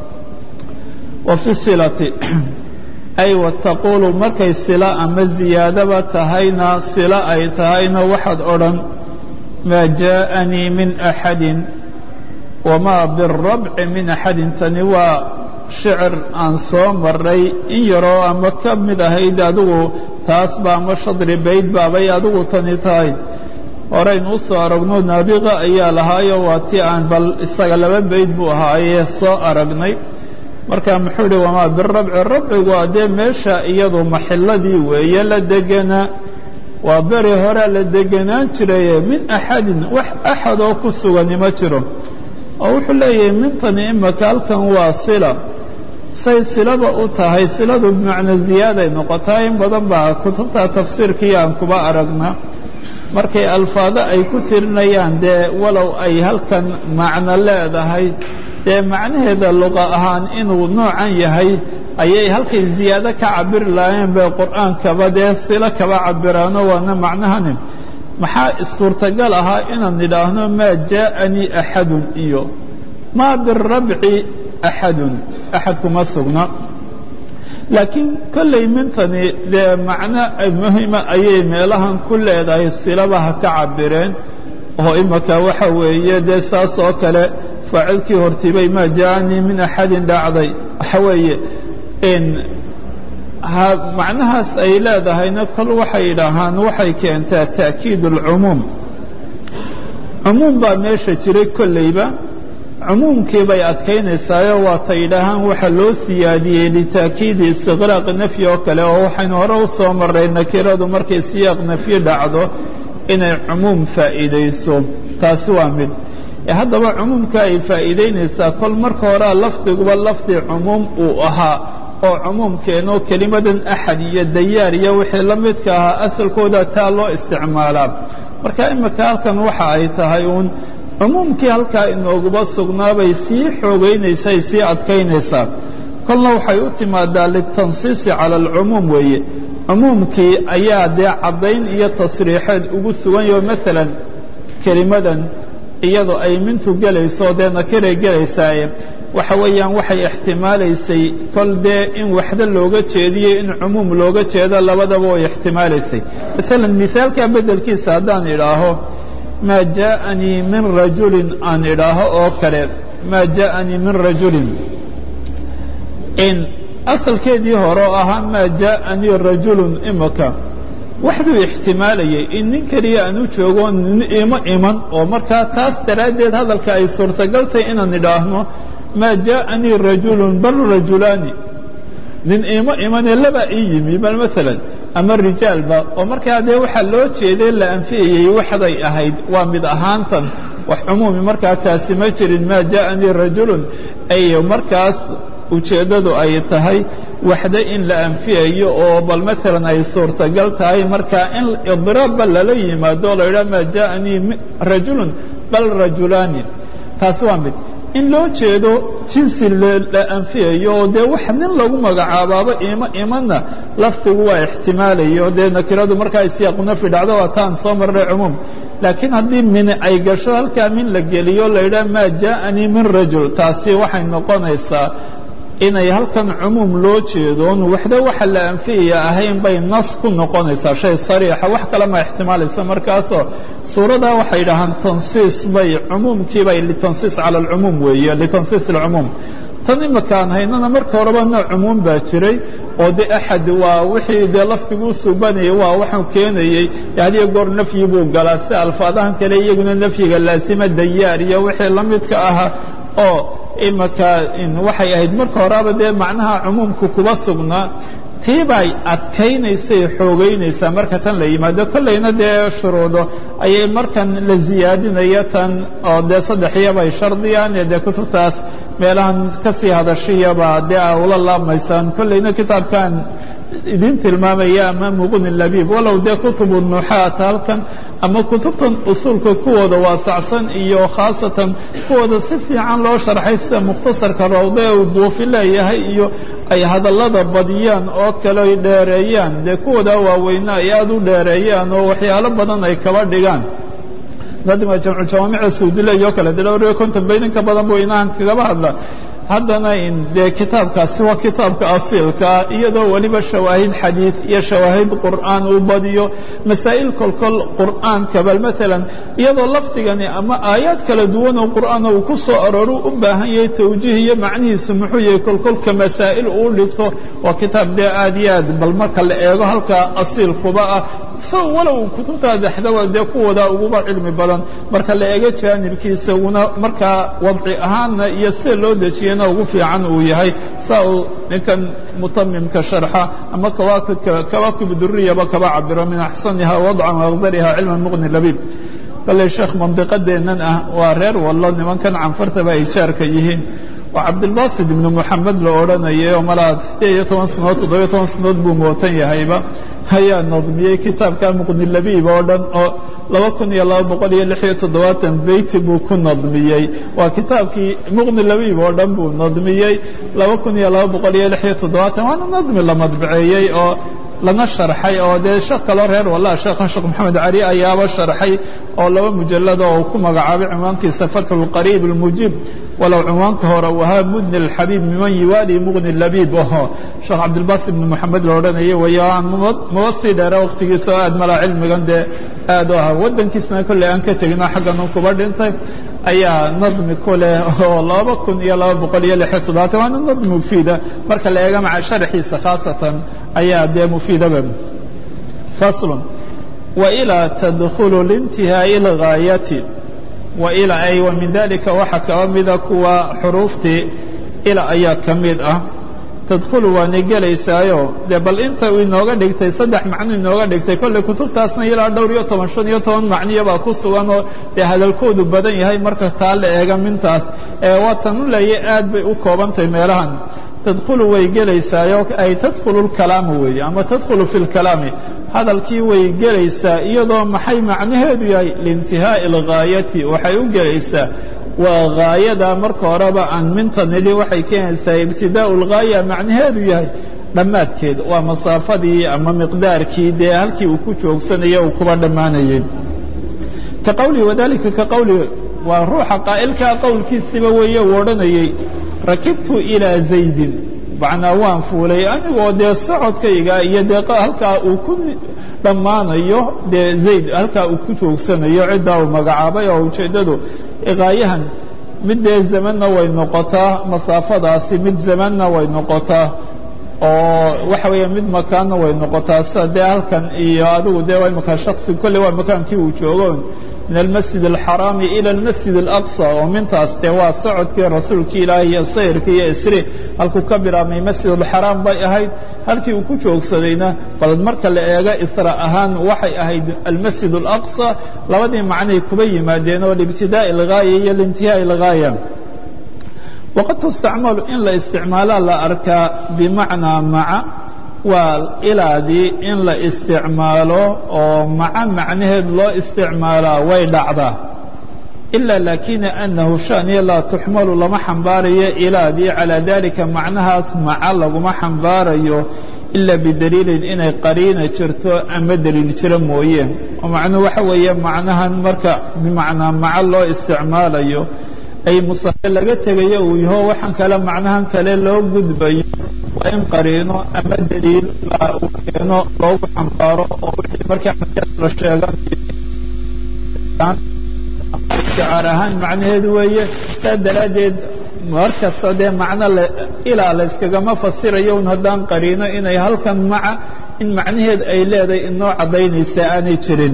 S1: wa fi silati ay wataquulu markay sila ama ziyaadaba tahayna sila ay tahayna waxaad odhan maa jaaءanii min axadin wamaa birabci min axadin tani waa shicir aan soo maray in yaroo ama ka mid ahayd adigu taasba ama shadri bayd baabay adigu tani tahay horaynu u soo aragno naabiqa ayaa lahaayo waa ti aan bal isaga laba bayd buu ahaayee soo aragnay marka muxuu idhi wamaa birabci rabcigu waa dee meesha iyadu maxilladii weeye la deganaa waa beri horea la deganaan jiraye min axadin wax axad oo ku sugani ma jiro oo wuxuu leeyahay mintani imaka halkan waa sila say silaba u tahay siladu bimacna ziyaaday noqotaa in badan baa kutubta tafsiirkii aan kuba aragna markay alfaado ay ku tirinayaan dee walow ay halkan macno leedahay dee macnaheeda luqa ahaan inuu noocan yahay ayay halkay ziyaado ka cabiri lahaayeen bay qur'aankaba dee silo kaba cabiraano waana macnahani maxaa suurtagal ahaa inaan idhaahno maa jaaءanii axadun iyo maa birabci axadun axad kuma sugna laakiin kollay mintani dee macno muhima ayay meelahan ku leedahay silabaha ka cabireen oo imaka waxa weeye dee saas oo kale faacilkii hortibay maa jaaءanii min axadin dhacday waxa weeye in macnahaas ay leedahayna kol waxay idhaahaan waxay keentaa ta'kiid اlcumuum cumuum baa meesha jiray kollayba cumuumkii bay adkaynaysaayoo waatay idhaahaan waxa loo siyaadiyey lita'kiidi istiqraaq nafyi oo kale oo waxaynu hore u soo marray nakiradu markay siyaaq nafyi dhacdo inay cumuum faa'iidayso taasi waa mid haddaba cumuumka ay faa'iidaynaysaa kol marka horea lafdiguba lafdi cumuum uu ahaa oo cumuumkeenoo kelimadan axad iyo dayaar iyo wixii la midka ahaa asalkooda taa loo isticmaalaa marka imika halkan waxa ay tahay uun cumuumkii halkaa inooguba sugnaabay sii xoogaynaysaa ay sii adkaynaysaa kolna waxay u timaadaa litansiisi cala alcumuum weeye cumuumkii ayaa dee caddayn iyo tasriixeed ugu sugan yaho maalan kelimadan iyadoo ay mintu gelayso dee nakiray gelaysaaye waxa weeyaan waxay ixtimaalaysay kol dee in waxda looga jeediyo in cumuum looga jeedo labadaba way ixtimaalaysay maalan mihaalkaa beddelkiisa haddaan idhaaho maa jaaءanii min rajulin aan idhaaho oo kale maa jaaءanii min rajulin in asalkeedii hore oo ahaa maa jaaءanii rajulun imaka waxbuu ixtimaalayay in nin keliya aan u joogo nin ima iman oo markaa taas daraaddeed hadalka ay suurtagaltay inaan idhaahno maa jaaءanii rajulun bal rajulaani nin ima imanee laba ii yimi bal maalan ama rijaalba oo markaa dee waxaa loo jeeday la anfiyayey waxday ahayd waa mid ahaantan wax cumuumi markaa taasi ma jirin maa jaaءanii rajulun ay markaas ujeeddadu ay tahay waxda in la anfiyayo oo bal maalan ay suurtagal tahay markaa in idiraabba lala yimaado o la yidhaha maa jaaءanii rajulun bal rajulaani taasi waa mid in loo jeedo jinsi la anfiyayo oo dee wax nin lagu magacaabaaba ima imanna lafdigu waa ixtimaalayo dee nakiradu markaa siyaaqu nafyi dhacdo waa taan soo marray cumuum laakiin haddii mini ay gasho halkaa min la geliyo la yidhaha maa jaaءanii min rajul taasi waxay noqonaysaa inay halkan cumuum loo jeedoon waxda waxa la anfiyaya ahayn bay nas ku noqonaysaa shay sariixa wax kale ma ixtimaalaysa markaasoo suuradaa waxay dhahaan tansiis bay cumuumkii bay litansiis cala alcumuum weeye litansiis alcumuum tan imakaan haynana marka horeba nooc cumuum baa jiray oo de axad waa wixii dee lafdiguu suubanayay waa waxuu keenayey hadiyo goor nafyi buu galaa si alfaadahan kale iyaguna nafyiga laasima dayaar iyo wixii la midka ahaa oo imaka waxay ahayd marka horeba dee macnaha cumuumku kuba sugnaa tii bay adkaynaysay xoogaynaysaa marka tan la yimaado kollayna dee shuruudo ayay markan la ziyaadinaya tan oo dee saddexiyabay shardiyaan ee dee kutubtaas meelahan ka sii hadashiyaba dee a ula laabmaysaan kollayna kitaabkan idin tilmaamaya ama muqni labiib walow dee kutubu nuxaata halkan ama kutubtan usuulka kuwooda waasacsan iyo khaasatan kuwooda si fiican loo sharxay sida mukhtasarka rawda ee uu duufi leeyahay iyo ay hadallada badiyaan oo kale ay dheereeyaan dee kuwooda waaweyna ay aad u dheereeyaan oo waxyaalo badan ay kaba dhigaan nadima jamcu jawaamica suudile iyo kale dee dhowr iyo konton baydinka badan buu inahan kagaba hadla haddana in dee kitaabkaasi waa kitaabka asiilkaa iyadoo weliba shawaahid xadiid iyo shawaahid qur'aan uu badiyo masaa'il kolkol qur'aanka bal maalan iyadoo lafdigani ama aayaad kala duwan oo qur'aana uu ku soo arooruu u baahan yahay tawjiih iyo macnihiisu muxuu yahay kolkolka masaa'il uu dhigto waa kitaab dee aad iyo aad bal marka la eego halka asiilkuba ah isagoo walow kutubtaa daxdawa dee kuwooda uguba cilmi badan marka la eego jaanibkiisa una markaa wadci ahaanna iyo sida loo dejiyana ugu fiican uu yahay saa uu ninkan mutamimka sharxa ama kawaakib duriyaba kaba cabiro min axsaniha wadcan waakzariha cilma muqni labiib kale sheekh mandiqadeennan ah waa reer wallo nimankan canfartaba ay jaarka yihiin waa cabdilbasid ibnu moxamed la odhanayay oo malaa siddeed iyo toban sanood toddobiyo toban sanood buu mootan yahayba ayaa nadmiyey kitaabka muqni labiib oo dhan oo laba kun iyo laba boqol iyo lix iyo toddobaatan beyti buu ku nadmiyey waa kitaabkii muqni labiib oo dhan buu nadmiyey laba kun iyo laba boqol iyo lix iyo toddobaatan waana nadmi la madbaceeyey oo lana sharxay oo dee sheekh kaloo reer wallah sheekhan sheekh maxamed cali ayaaba sharxay oo laba mujallada oo ku magacaabay cinwaankiisa fatxu lqariib almujiib walow cinwaanka hore uu ahaa mudni alxabiib miman yiwaali muqni labiib oo sheekh cabdilbaas ibni moxamed la odhanayay weeye aan maba sii dheera wakhtigiisa oo aad malaa cilmigan dee aad u ahaa waddankiisna kolley aan ka tegino xaggan uu kuba dhintay ayaa nadmi ku leh oo laba kun iyo laba boqol iyo lix iyo toddobaatan waana nadmi mufiida marka la eega maca sharxiisa khaasatan ayaa dee mufiidaba faslun wailaa tadkhulu liintihaa'i lgaayati wailaa ay wa min dalika waxaa kaba mida kuwa xuruuftii ila ayaa ka mid ah tadkhulu waanay gelaysaayo dee bal inta uu inooga dhigtay saddex macno inooga dhigtay kolley kutubtaasna ilaa dhowr iyo toban shan iyo toban macniyo baa ku sugan oo dee hadalkoodu badan yahay marka taa la eega mintaas ee waatan u leeya aad bay u koobantahay meelahan tadkhulu way gelaysaayo ay tadkhulu lkalaama weeye ama tadkhulu fi lkalaami hadalkii way gelaysaa iyadoo maxay macnaheedu yahay liintihaa'i alghaayati waxay u gelaysaa waa gaayada marka horeba aan minta nidhi waxay keenaysaa ibtidaa'u lgaaya macnaheedu yahay dhammaadkeeda waa masaafadii ama miqdaarkii dee halkii uu ku joogsanaya uu kuba dhammaanayey ka qowlihi wadalika ka qowlihi waa ruuxa qaa'ilkaa qowlkiisiba weeye uu odhanayey rakibtu ilaa zaydin macnaa waan fuulay anigoo dee socodkayga iyo dee halkaa uu ku dhammaanayo dee zayd halkaa uu ku joogsanayo ciddaa uu magacaabay oo ujeeddadu gaayahan mid dee zamanna way noqotaa masaafadaasi mid zamanna way noqotaa oo waxa weeya mid makaanna way noqotaa sida dee halkan iyo adigu dee waa makaan shaksi kolley waa makaankii uu joogo min almasjid alxaraami ila almasjid alaqsa oo mintaas dee waa socodkii rasuulkii ilaahi iyo sayrkii iyo isri halkuu ka bilaabmay masjid alxaraam bay ahayd halkii uu ku joogsadayna bal marka la eego isra ahaan waxay ahayd almasjid alaqsa labadii macnay kuba yimaadeen oo liibtidaa'i algaaya iyo liintihaa'i algaaya waqad tustacmalu in la isticmaalaa la arkaa bimacnaa maca waa ilaadii in la isticmaalo oo maca macnaheed loo isticmaalaa way dhacdaa ilaa laakina annahu shaniya laa tuxmalu lama xambaarayo ilaadii calaa dalika macnahaas maca laguma xambaarayo ilaa bidaliilin inay qariina jirto ama daliil jiro mooye oo macnuhu waxa weeye macnahan marka bimacnaa maca loo isticmaalayo ay musaxe laga tegayo uu yaho waxaan kale macnahan kale loo gudbayo waa in qariino ama daliil uu keeno loogu xambaaro oo wixii markaa majaas la sheegan shicaar ahaan macnaheedu weeye saa daraaddeed markasta dee macno ilaa la yskagama fasirayo un haddaan qariino inay halkan maca in macnaheed ay leedahay inoo caddaynaysa aanay jirin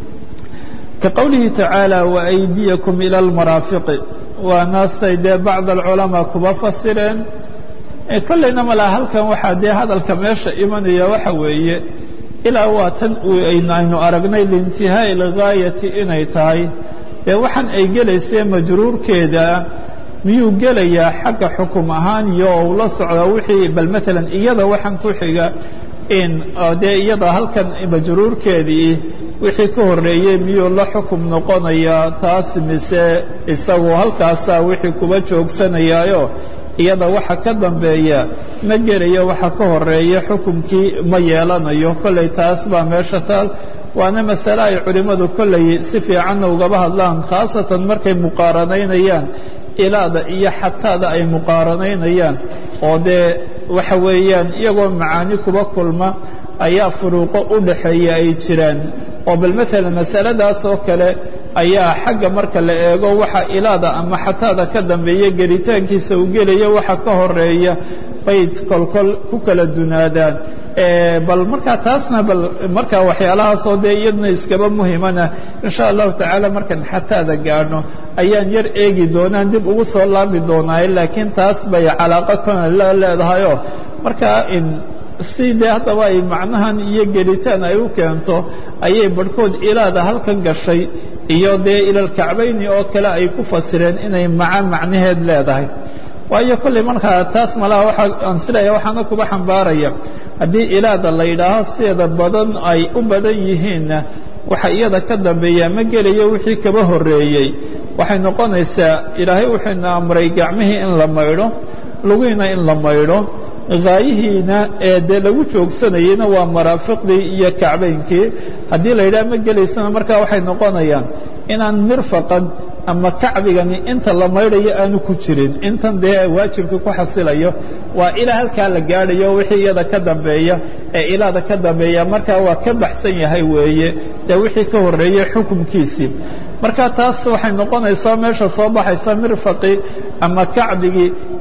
S1: ka qowlihi tacaala waaydiyakum ila almaraafiqi waa naasay dee bacd alculamaa kuba fasireen kollayna malaa halkan waxaa dee hadalka meesha imanaya waxa weeye ilaa waa tan aynu aragnay liintihaa'i algaayati inay tahay dee waxaan ay gelaysee majruurkeeda miyuu gelayaa xagga xukum ahaan iyo ou la socdaa wixii bal maalan iyada waxaan ku xiga in dee iyada halkan majruurkeedii wixii ka horreeyey miyuu la xukum noqonayaa taas mise isagu halkaasaa wixii kuba joogsanayaayo iyada waxa ka dambeeya ma gelayo waxa ka horreeya xukumkii ma yeelanayo kolley taas baa meesha taal waana masale ay culimmadu kolley si fiicanna ugaba hadlaan khaasatan markay muqaaranaynayaan ilaada iyo xataada ay muqaaranaynayaan oo dee waxa weeyaan iyagoo macaani kuba kulma ayaa furuuqo u dhaxeeya ay jiraan oo bal maalan masaladaas oo kale ayaa xagga marka la eego waxa ilaada ama xataada ka dambeeya gelitaankiisa uu gelayo waxa ka horeeya bay kolkol ku kala dunaadaan bal markaa taasna bal markaa waxyaalahaasoo dee iyadna iskaba muhimana insha allahu tacaala markaan xataada gaadhno ayaan yar eegi doonaan dib ugu soo laabi doonaaye laakiin taas bay calaaqo kana la leedahayoo markaa in si dee haddaba ay macnahan iyo gelitaan ay u keento ayay barhkood ilaada halkan gashay iyo dee ilalkacbayni oo kale ay ku fasireen inay maca macnaheed leedahay waayo kolley markaa taas malaha waaa aan silaya waxaana kuba xambaaraya haddii ilaada la yidhaaho sideeda badan ay u badan yihiinna waxa iyada ka dambeeya ma gelayo wixii kaba horreeyey waxay noqonaysaa ilaahay wuxuuna amray gacmihii in la maydho lugiina in la maydho gaayihiina ee dee lagu joogsanayeyna waa maraafiqdii iyo kacbaynkii haddii la yidhaha ma gelaysana markaa waxay noqonayaan inaan mirfaqan ama kacbigani inta la maydhayo aanu ku jirin intan dee waajibka ku xasilayo waa ilaa halkaa la gaadhayo wixii iyada ka dambeeya ee ilaada ka dambeeya markaa waa ka baxsan yahay weeye dee wixii ka horreeyey xukunkiisii marka taas waxay noqonaysaa meesha soo baxaysa mirfaqii ama kacbigii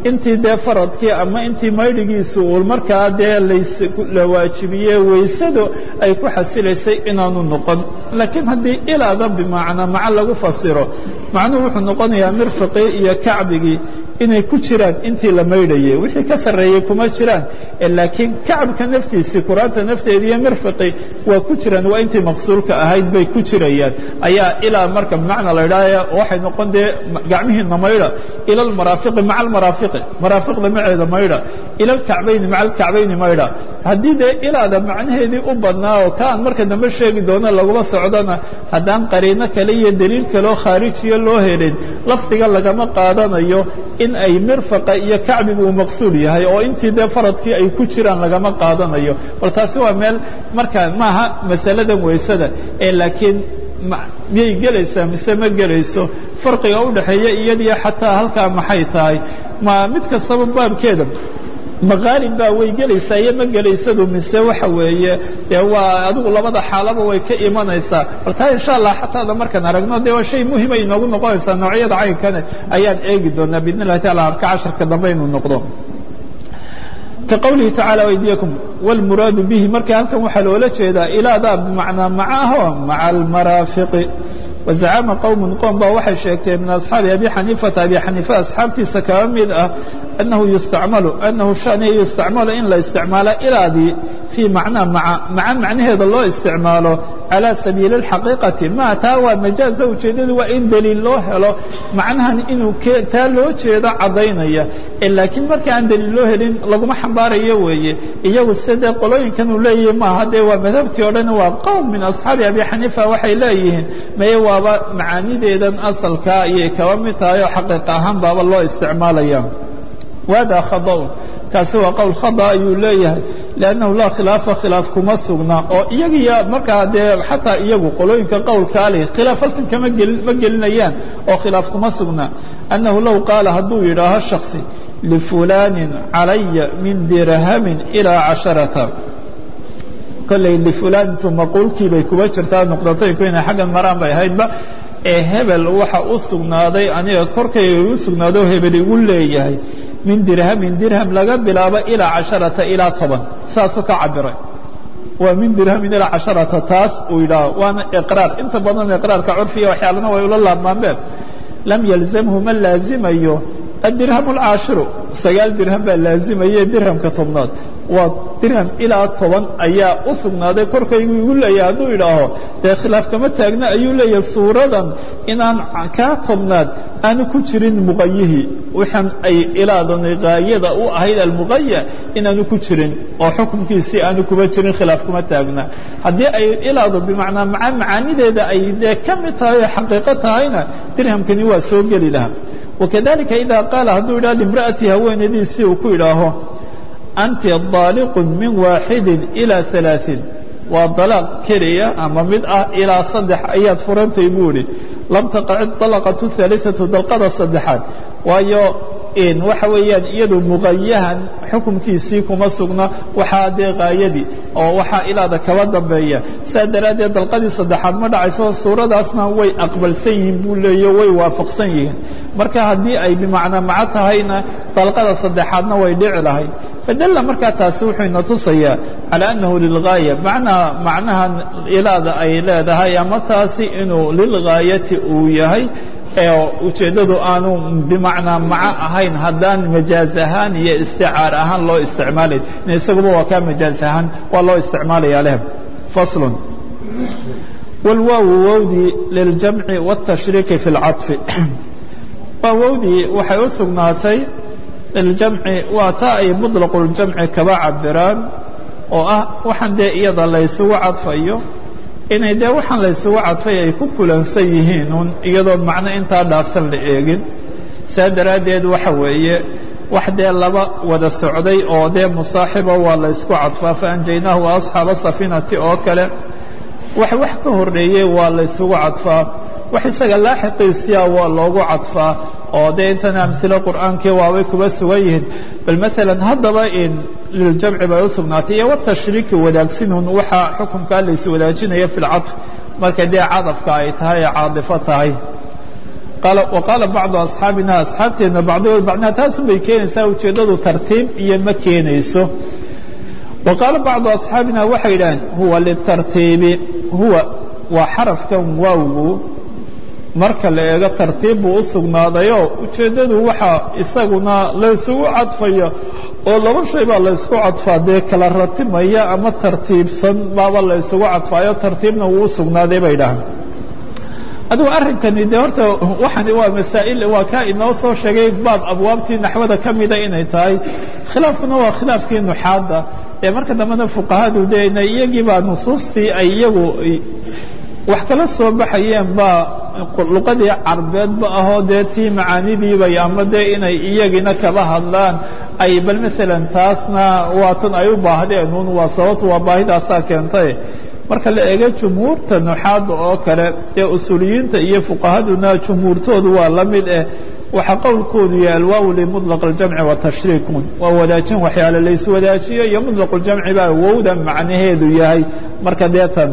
S1: intii dee faradkii ama intii maydhigiisu uu markaa dee la waajibiyey weysadu ay ku xasilaysay inaanu noqon. laakiin haddii ilaada bimacnaa maca lagu fasiro macnuhu wuxuu noqonayaa mirfiqii iyo kacbigii inay ku jiraan intii la maydhayey wixii ka sarreeyey kuma jiraan laakiin kacbka naftiisii kuraanta nafteeda iyo mirfiqii waa ku jiraan waa intii maqsuulka ahayd bay ku jirayaan ayaa ilaa marka bimacna la idhaahaya waxay noqon dee gacmihiina maydha ila almaraafiqi maca almaraafiqi maraafiqda maceeda maydha ila alkacbayni maca alkacbayni maydha haddii dee ilaada macnaheedii u badnaa oo ka aan marka dambe sheegi doono laguma socdona haddaan qariino kale iyo deliil kaleo khaarijiyo loo helin lafdiga lagama qaadanayo in ay mirfaqa iyo kacbigu uu maqsuul yahay oo intii dee faradkii ay ku jiraan lagama qaadanayo. bal taasi waa meel markaa maaha masaladan weysada ee laakiin miyay gelaysaa mise ma gelayso farqiga u dhaxeeya iyadiyo xataa halkaa maxay tahay ma mid kastaba baabkeeda maqaalib baa way gelaysaa iyo ma gelaysadu mise waxa weeye dee waa adigu labada xaalaba way ka imanaysaa. bal taa insha allah xataada markaan aragno dee waa shay muhima inoogu noqonaysaa noocyada caynkane ayaan eegi doonaa biidn illahi tacala arka casharka dambe inuu noqdo. ka qowlihi tacala waydiyakum wاlmuraadu bihi marka halkan waxaa loola jeedaa ilaadaa bimacnaa macaho maca almaraafiqi. wazacama qowmun qoom baa waxay sheegteen min asxaabi abi xaniifata abi xaniifa asxaabtiisa kaba mid ah annahu yustacmalu annahu shaniya yustacmalu in la isticmaalo ilaadii fii macnaa maca maca macnaheeda loo isticmaalo calaa sabiili اlxaqiiqati ma taa waa majaaza ujeeddadu waa in deliil loo helo macnahan inuu taa loo jeedo caddaynaya laakiin marka aan deliil loo helin laguma xambaarayo weeye iyagu sidee qolooyinkan uu leeyahay maaha dee waa madhabtii o dhan waa qowm min asxaabi abi xaniifa waxay leeyihiin maye waaba macaanideedan asalkaa ayay kaba mid tahay oo xaqiiq ahaan baaba loo isticmaalaya. wada khada'un kaasi waa qowl khada ayuu leeyahay liannahu laa khilaafa khilaaf kuma sugna oo iyagiyo markaa dee xataa iyagu qolooyinka qowlkaa leh khilaaf halkan kama gelin ma gelinayaan oo khilaaf kuma sugna annahu low qaala hadduu yidhaaho shaksi lifulaanin calaya min dirhamin ilaa casharata kolley lifulaanintu maquulkii bay kuba jirtaa nuqdataynku inay xaggan maraan bay ahaydba ee hebel waxa u sugnaaday aniga korkayga igu sugnaado hebel igu leeyahay min dirhamin dirham laga bilaabo ilaa casharata ilaa toban saasuu ka cabiray waa min dirhamin ilaa casharata taas uu yidhaaho waana iqraar inta badan iqraarka curfiga waxyaalana way ula laabmaanbeen lam yalzamhu ma laazimayo adirham alcaashiru sagaal dirham baa laazimaye dirhamka tobnaad waa dirham ilaa toban ayaa u sugnaaday korkaygu igu leeyahay hadduu idhaaho dee khilaaf kama taagna ayuu leeyahay suuradan inaan kaa tobnaad aanu ku jirin muqayihii waxaan ay ilaadani gaayada u ahayd almuqaya inaanu ku jirin oo xukunkiisii aanu kuba jirin khilaaf kuma taagna haddii ay ilaado bimacnaa maca macaanideeda ay dee ka mid tahay oo xaqiiqo tahayna dirhamkani waa soo geli lahaa. wakadalika idaa qaala hadduu idhaho limra'atii haweenadiisii uu ku idhaaho anti daaliqun min waaxidin ilaa alaaثiin waa dalaaq keliya ama mid ah ilaa saddex ayaad furantay buu idhi lam taqaci dalaqatu haaliثatu dalqada saddexaad waayo waxa weeyaan iyadu muqayahan xukunkiisii kuma sugna waxaa dee qaayadii oo waxaa ilaada kaba dambeeya saa daraaddeed dalqadii saddexaad ma dhacayso suuradaasna way aqbalsan yihiin buu leeyo way waafaqsan yihiin marka haddii ay bimacnaa maco tahayna dalqada saddexaadna way dhici lahayd fadalla markaa taasi wuxuu ina tusayaa calaa annahu lilgaaya macnaha macnaha ilaada ay leedahay ama taasi inuu lilgaayati uu yahay ee ujeeddadu aanu bimacnaa maco ahayn haddaan majaaz ahaan iyo isticaar ahaan loo isticmaalayn isaguba waa kaa majaaz ahaan waa loo isticmaalaya leh. faslun wاlwaawu wowdii liljamci wاtashriiki fi اlcaطfi waa wowdii waxay u sugnaatay liljamci waa taa ay muطlaqu اljamci kaba cabiraan oo ah waxaan dee iyada laysugu cadfayo inay dee waxaan laysugu cadfay ay ku kulansan yihiin un iyadoo macno intaa dhaafsan la eegin saa daraaddeed waxa weeye wax dee laba wada socday oo dee musaaxiba waa laysku cadfaa faanjaynaahu asxaaba safinati oo kale wax wax ka horreeyey waa laysugu cadfaa wax isaga laaxiqiisiya waa loogu cadfaa oo dee intan amtilo qur'aankii waabay kuba sugan yihiin bal maalan haddaba in liljamci bay u sugnaatay iyo watashriiki wadaagsinun waxaa xukunkaa lays wadaajinaya fi lcadf marka dee cadafka ay tahay ee caadifo tahay waqaala bacdu asxaabina asxaabteedna bacdigood bacdina taasun bay keenaysaa ujeeddadu tartiib iyo ma keenayso waqaala bacdu asxaabina waxay yidhaheen huwa litartiibi huwa waa xarafkan waawgu marka la eego tartiib buu u sugnaadayoo ujeeddadu waxaa isaguna laysugu cadfaya oo laba shay baa laysku cadfaa dee kala ratimaya ama tartiibsan baaba laysugu cadfaayo tartiibna wuu u sugnaaday bay dhahaan adigu arrinkani dee horta waxani waa masaa'il waa kaa inoo soo sheegay baab abwaabtii naxwada ka mida inay tahay khilaafkuna waa khilaafkii nuxaadda ee marka dambena fuqahadu dee inay iyagii baa nusuustii ay iyagu wax kala soo baxayeen baa luqadii carbeedba ahoo dee tii macaanidiibay ama dee inay iyagina kaba hadlaan ay bal maalan taasna waa tan ay u baahdeen un waa sababtu waa baahidaasaa keentay marka la eego jumhuurta nuxaadda oo kale dee usuuliyiinta iyo fuqahaduna jumhuurtoodu waa la mid eh waxaa qowlkoodu yahay alwaaw limuطlaq اljamci watashriikun waa wadaajin waxyaale layswadaajiyo iyo muطlaq اljamci baa wowda macnaheedu yahay marka dee tan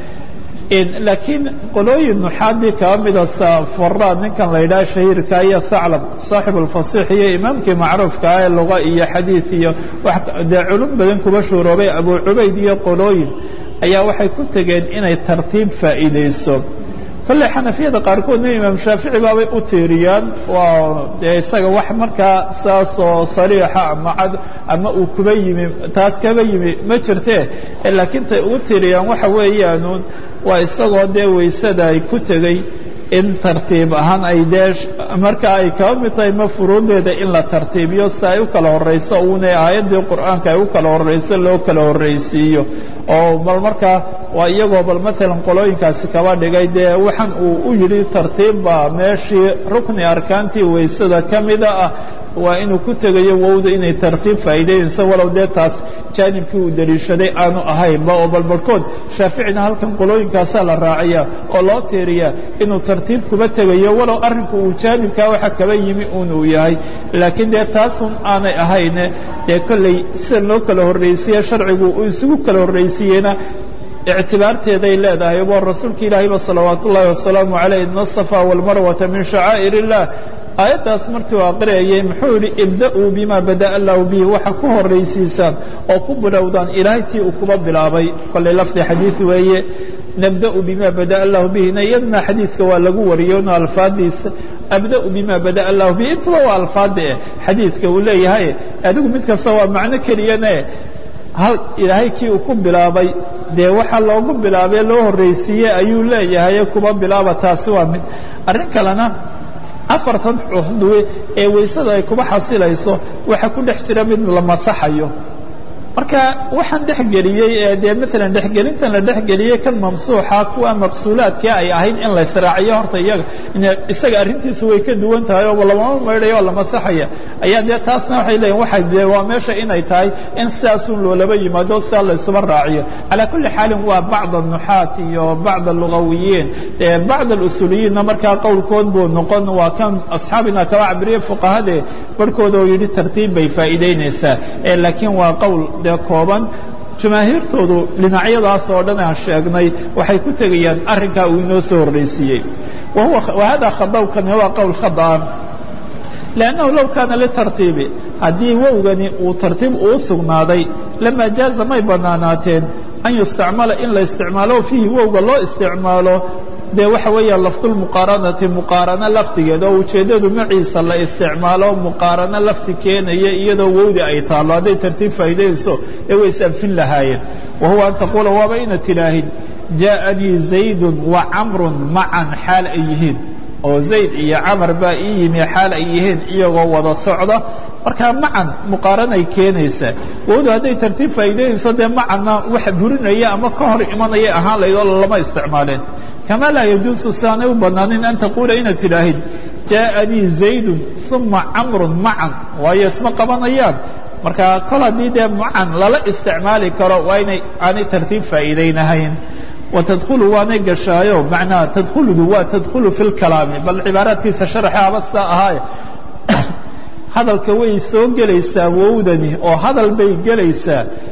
S1: laakiin qolooyin nuxaadii kaba mida safarad ninkan la yidhaha shahiirka iyo thaclab saaxib alfasiix iyo imaamkii macruufka ah ee luga iyo xadiid iyo dee culum badan kuba shuuroobay abu cubayd iyo qolooyin ayaa waxay ku tegeen inay tartiib faa'iidayso kolley xanafiyada qaarkoodna imaam shaafici baabay u tiiriyaan waa dee isaga wax markaa saasoo sariixa ama cad ama uu kuba yimi taas kaba yimi ma jirtee laakiin tay ugu tiiriyaan waxa weeyaanuun waa isagoo dee waysada ay ku tegey in tartiib ahaan ay dee markaa ay kaba mid tahay ma furuudeeda in la tartiibiyo si ay u kala horrayso uuna aayaddii qur'aanka ay u kala horrayso loo kala horraysiiyo oo bal markaa waa iyagoo bal maalan qolooyinkaasi kaba dhigay dee waxaan uu u yidhi tartiib baa meeshii rukni arkaantii waysada ka mida ah waa inuu ku tegayo wowda inay tartiib faa'iidaynayso walow dee taas jaanibkii uu daliishaday aanu ahaynba oo balbarhkood shaaficina halkan qolooyinkaasaa la raaciyaa oo loo tiiriyaa inuu tartiib kuba tegayo walow arrinku uu jaanibkaa waxa kaba yimi unuu yahay laakiin dee taasun aanay ahayne dee kolley sida loo kala horraysiye sharcigu uu isugu kala horraysiiyeyna ictibaarteeday leedahay bo rasuulka ilaahayba salawaat ullaahi wasalaamu calayh ina asafaa waalmarwata min shacaa'ir illah aayaddaas markii u aqriyayay muxuu yidhi ibda'uu bima bada'a allahu bihi waxa ku horraysiisaan oo ku bilowdaan ilaahay tii uu kuba bilaabay kolley lafdi xadiid weeye nabda'u bima bada'a allahu bihina iyadna xadiidka waa lagu wariyey una alfaadiisa abda'u bima bada'a allahu bihi intuba waa alfaada eh xadiidka uu leeyahay adigu mid kasta waa macno keliyane hal ilaahay kii uu ku bilaabay dee waxa loogu bilaabay loo horraysiiyey ayuu leeyahay kuba bilaaba taasi waa mid arrin kalena afartan xuxduwe ee waysada ay kuba xasilayso waxa ku dhex jira mid la masaxayo marka waxaan dhexgeliyey ee dee maalan dhexgelintan la dhexgeliyey kan mamsuuxa kuwa maqsuulaadkii ay ahayd in la israaciyo horta iyaga isaga arrintiisu way ka duwan tahay oo lamama maydhayo oo la masaxaya ayaa dee taasna waxay leeyihin waxay dee waa meesha inay tahay in sidaasun loolaba yimaado sidaa la isuba raaciyo calaa kulli xaalin waa bacd anuxaat iyo bacd alugawiyiin bacd alusuuliyiinna markaa qowlkood buu noqon waa kan asxaabina kaba cabiriye fuqahade barhkooda oo yidhi tartiib bay faa'iidaynaysaa laakiin waa qowl dee kooban jamaahiirtoodu dhinacyadaas oo dhan aan sheegnay waxay ku tegayaan arrinkaa uu inoo soo horraysiiyey wahada khadawkani waa qowl khada'an liannahu low kaana litartiibi haddii wowgani uu tartiib uu sugnaaday lamaa jaaza may bannaanaateen an yustacmala in la isticmaalo fiihi wowga loo isticmaalo dee waxa weeyaan lafdulmuqaaranati muqaarano lafdigeed oo ujeeddadu maciisa la isticmaalo muqaarano lafdi keenaya iyadoo wowdi ay taallo hadday tartiib faa'iidayso ee way is-anfin lahaayeen wahuwa an taquula waaba inaad tidhaahid jaa'anii zaydun wa camrun macan xaal ay yihiin oo zayd iyo camar baa ii yimi xaal ay yihiin iyagoo wada socda markaa macan muqaaranay keenaysaa wowdu hadday tartiib faa'iidaynayso dee macanna wax burinaya ama ka hor imanaya ahaan laydoo lama isticmaaleen kama laa yajuusu siaanay u bannaanin an taquula inaad tidhaahid jaa'anii zaydun uma camrun macan waayo isma qabanayaan marka kol haddii dee macan lala isticmaali karo waa inay aanay tartiib faa'iidaynahayn watadkhulu waanay gashaayo macnaha tadkhuludu waa tadkhulu fi lkalaami bal cibaaraadkiisa sharaxaaba sidaa ahaaye hadalka way soo gelaysaa wowdani oo hadal bay gelaysaa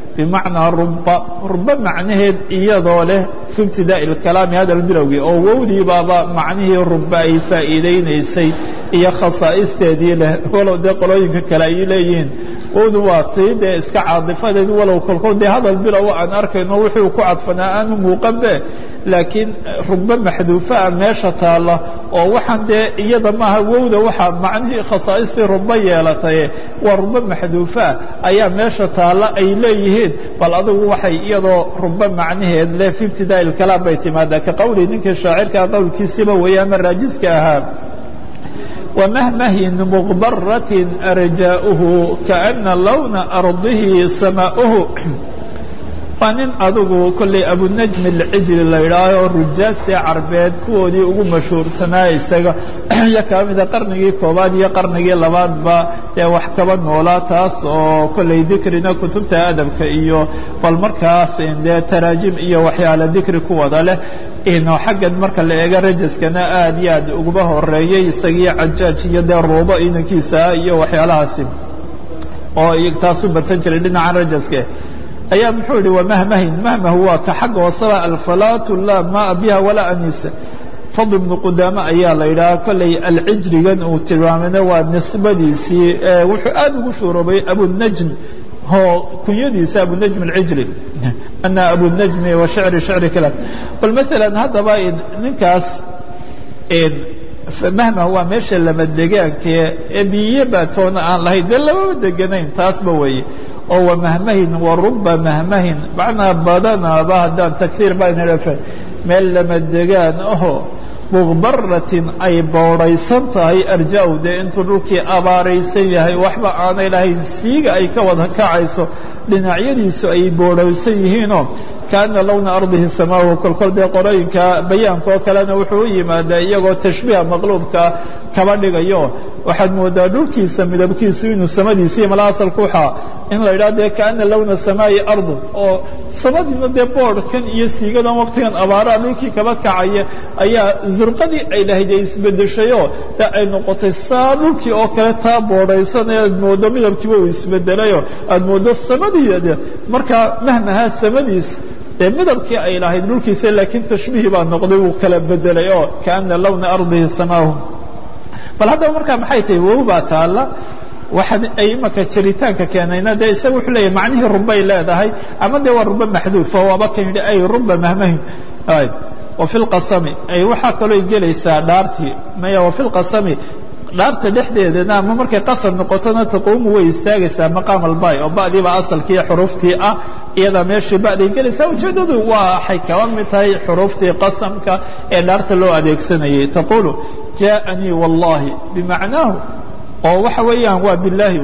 S1: bimacnaa ruba ruba macnaheed iyadoo leh fi ibtidaa'i اlkalaami hadal bilowgii oo wowdii baaba macnihii ruba ay faa'iidaynaysay iyo khasaa'isteedii leh walow dee qolooyinka kale ay leeyihiin wowdu waa tii dee iska caadifadeed walow kolkood dee hadal bilow aan arkayno wuxuu ku cadfanaa aanu muuqanbe laakiin ruba maxduufaah meesha taalla oo waxaan dee iyada maaha wowda waxaa macnihii khasaa'istii ruba yeelataye waa ruba maxduufaah ayaa meesha taalla ay leeyihiin bal adugu waxay iyadoo ruba macnaheed leh fi ibtidaa'i ilkalaam bay timaadaa ka qowli ninkii shaacirkaa qowlkiisiiba weeye ama raajiska ahaa ومهمه مغبرة أرجاؤه كأن لون أرضه سماؤه waa nin adugu kolley abunajm alcijli la yidhaaho rujaastii carbeed kuwoodii ugu mashhuursanaa isaga iyo ka mida qarnigii koobaad iyo qarnigii labaadba dee wax kaba noolaa taas oo kolley dikrina kutubta adabka iyo bal markaas dee taraajim iyo waxyaala dikri ku wada leh ino xaggan marka la eego rajaskana aad iyo aad uguba horeeyey isagiyo cajaaj iyo dee ruubo inankiisa iyo waxyaalahaasi oo taasu badsan jiray dhinacan rajaske ayaa muxuu yihi wamahmahin mahmahu waa ka xagga hoosaba alfalaatu laa maa biha walaa anisa fadl ibnu qudaame ayaa la yidhaha kolley alcijrigan uu tilmaamayna waa nisbadiisii wuxuu aad ugu shuurobay abunajm oo kunyadiisa abunajm alcijri ana abunajmi wa shicri shicri kala bal maalan haddaba ninkaas mahmah waa meesha lama degaanke ee biyo baatoona aan lahayn dee lamaba deganayn taasba weeye oo wamahmahin waruba mahmahin macnaa badanaaba haddaan takhiir baynadhafe meel lama degaan aho muqbaratin ay boodhaysan tahay arja-u dee intuu dhulkii abaaraysan yahay waxba aanay lahayn siiga ay ka wada kacayso dhinacyadiisu ay boodhaysan yihiinoo kaana lowna ardihi samaahu kolkol dee qorooyinka bayaanka oo kalena wuxuu u yimaadaa iyagoo tashbiiha maqluubka kaba dhigayo waxaad moodaa dhulkiisa midabkiisu inuu samadiisii mala asalku waxaa in la yidhaha dee kaana lowna samaa'i ardu oo samadiina dee boodhkan iyo siigadan waqtigan abaaraha dhulkii kaba kacaya ayaa zurqadii ay lahayd ay isbedeshayoo dee ay noqotay saa dhulkii oo kale taa boodhaysan ee aad mooddo midabkiiba uu isbedelayo aad mooddo samadii markaa mahmaha samadiis dee midabkii ay lahayd dhulkiisa laakiin tashbiihii baa noqday wuu kala bedelay oo kaana lowna ardihi samaahu bal haddaba markaa maxay tahay wow baa taalla waxaan ay imaka jiritaanka keenayna dee isaga wuxuu leeyahay macnihii rubay leedahay ama dee waa ruba maxduufa waaba kan yidhi ay ruba mahmahin wa fi lqasami ay waxaa kaloo gelaysaa dhaartii maya wa fi lqasami dhaarta dhexdeedana ama markay qasab noqotona taquumu way istaagaysaa maqaam albay oo ba'diiba asalkii xuruuftii ah iyadaa meeshii ba'day gelaysaa ujeeddadu waxay kaba mid tahay xuruuftii qasamka ee dhaarta loo adeegsanayay taquulu jaaءanii wallahi bimacnaahu oo waxa weeyaan waa bilaahi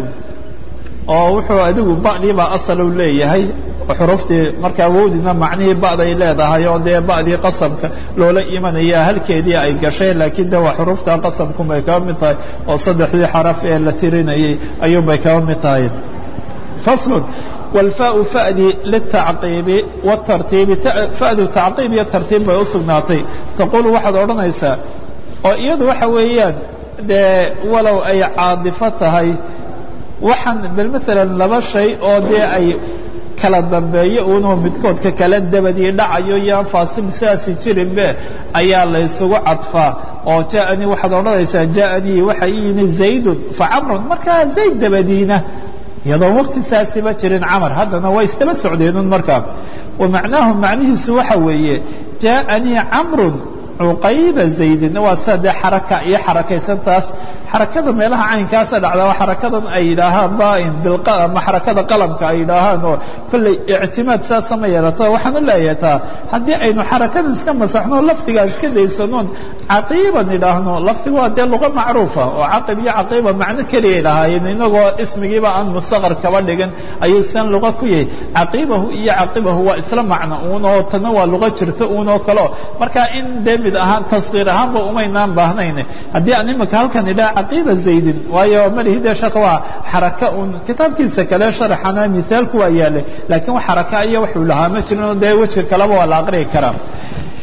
S1: oo wuxuu adigu ba'diibaa asal u leeyahay xuruuftii markaa wowdina macnihii ba'day leedahay oo dee ba'dii qasamka loola imanaya halkeedii ay gashay laakiin de waa xuruufta qasamkunbay kaba mid tahay oo saddexdii xaraf ee la tirinayay ayuunbay kaba mid tahay faslun wاlfaau fa'dii litacqiibi wاtartiibi fa'du tacqiib iyo tartiib bay u sugnaatay taquulu waxaad odhanaysaa oo iyadu waxa weeyaan dee walow ay caadifo tahay waxaan bal maalan laba shay oo dee ay kala dambeeyo uunoo midkoodka kala dabadii dhacayo yaan faasil sidaasi jirinbe ayaa la ysugu cadfaa oo jaaanii waxaad odhanaysaa jaaanii waxa ii yimi zaydun fa camrun markaa zayd dabadiina iyadoo waqti saasiba jirin camar haddana way isdaba socdeenun markaa wa macnaahu macnihiisu waxa weeye jaaanii camrun cuqayba zaydin waa sida dee xaraka iyo xarakaysantaas xarakada meelaha caynkaasa dhacda waa xarakadan ay yidhaahaan baain bilqa ama xarakada qalamka ay yidhaahaan oo kolley ictimaad saasa ma yeelato waxaan u leeyahay taa haddii aynu xarakadan iska masaxno lafdigaan iska daysanoon caqiiban idhaahno lafdigu waa dee luqa macruufa oo caqib iyo caqiiba macno keliyay lahaayeen inagoo ismigiiba aan mustaqar kaba dhigan ayuu sidan luqa ku yahay caqiibahu iyo caqibahu waa isla macno uun oo tana waa luqa jirta uun oo kaleo marka in dee mid ahaan tasqiir ahaanba umaynaan baahnayn haddii aan imika halkan idhaha caqiiba zaydin waayo malihi dee sheekh waa xaraka un kitaabkiisa kale sharaxana mithaalku waa yaalay laakiin wax xaraka iyo wuxuu lahaa ma jirin dee weji kaleba waa la aqriyi karaa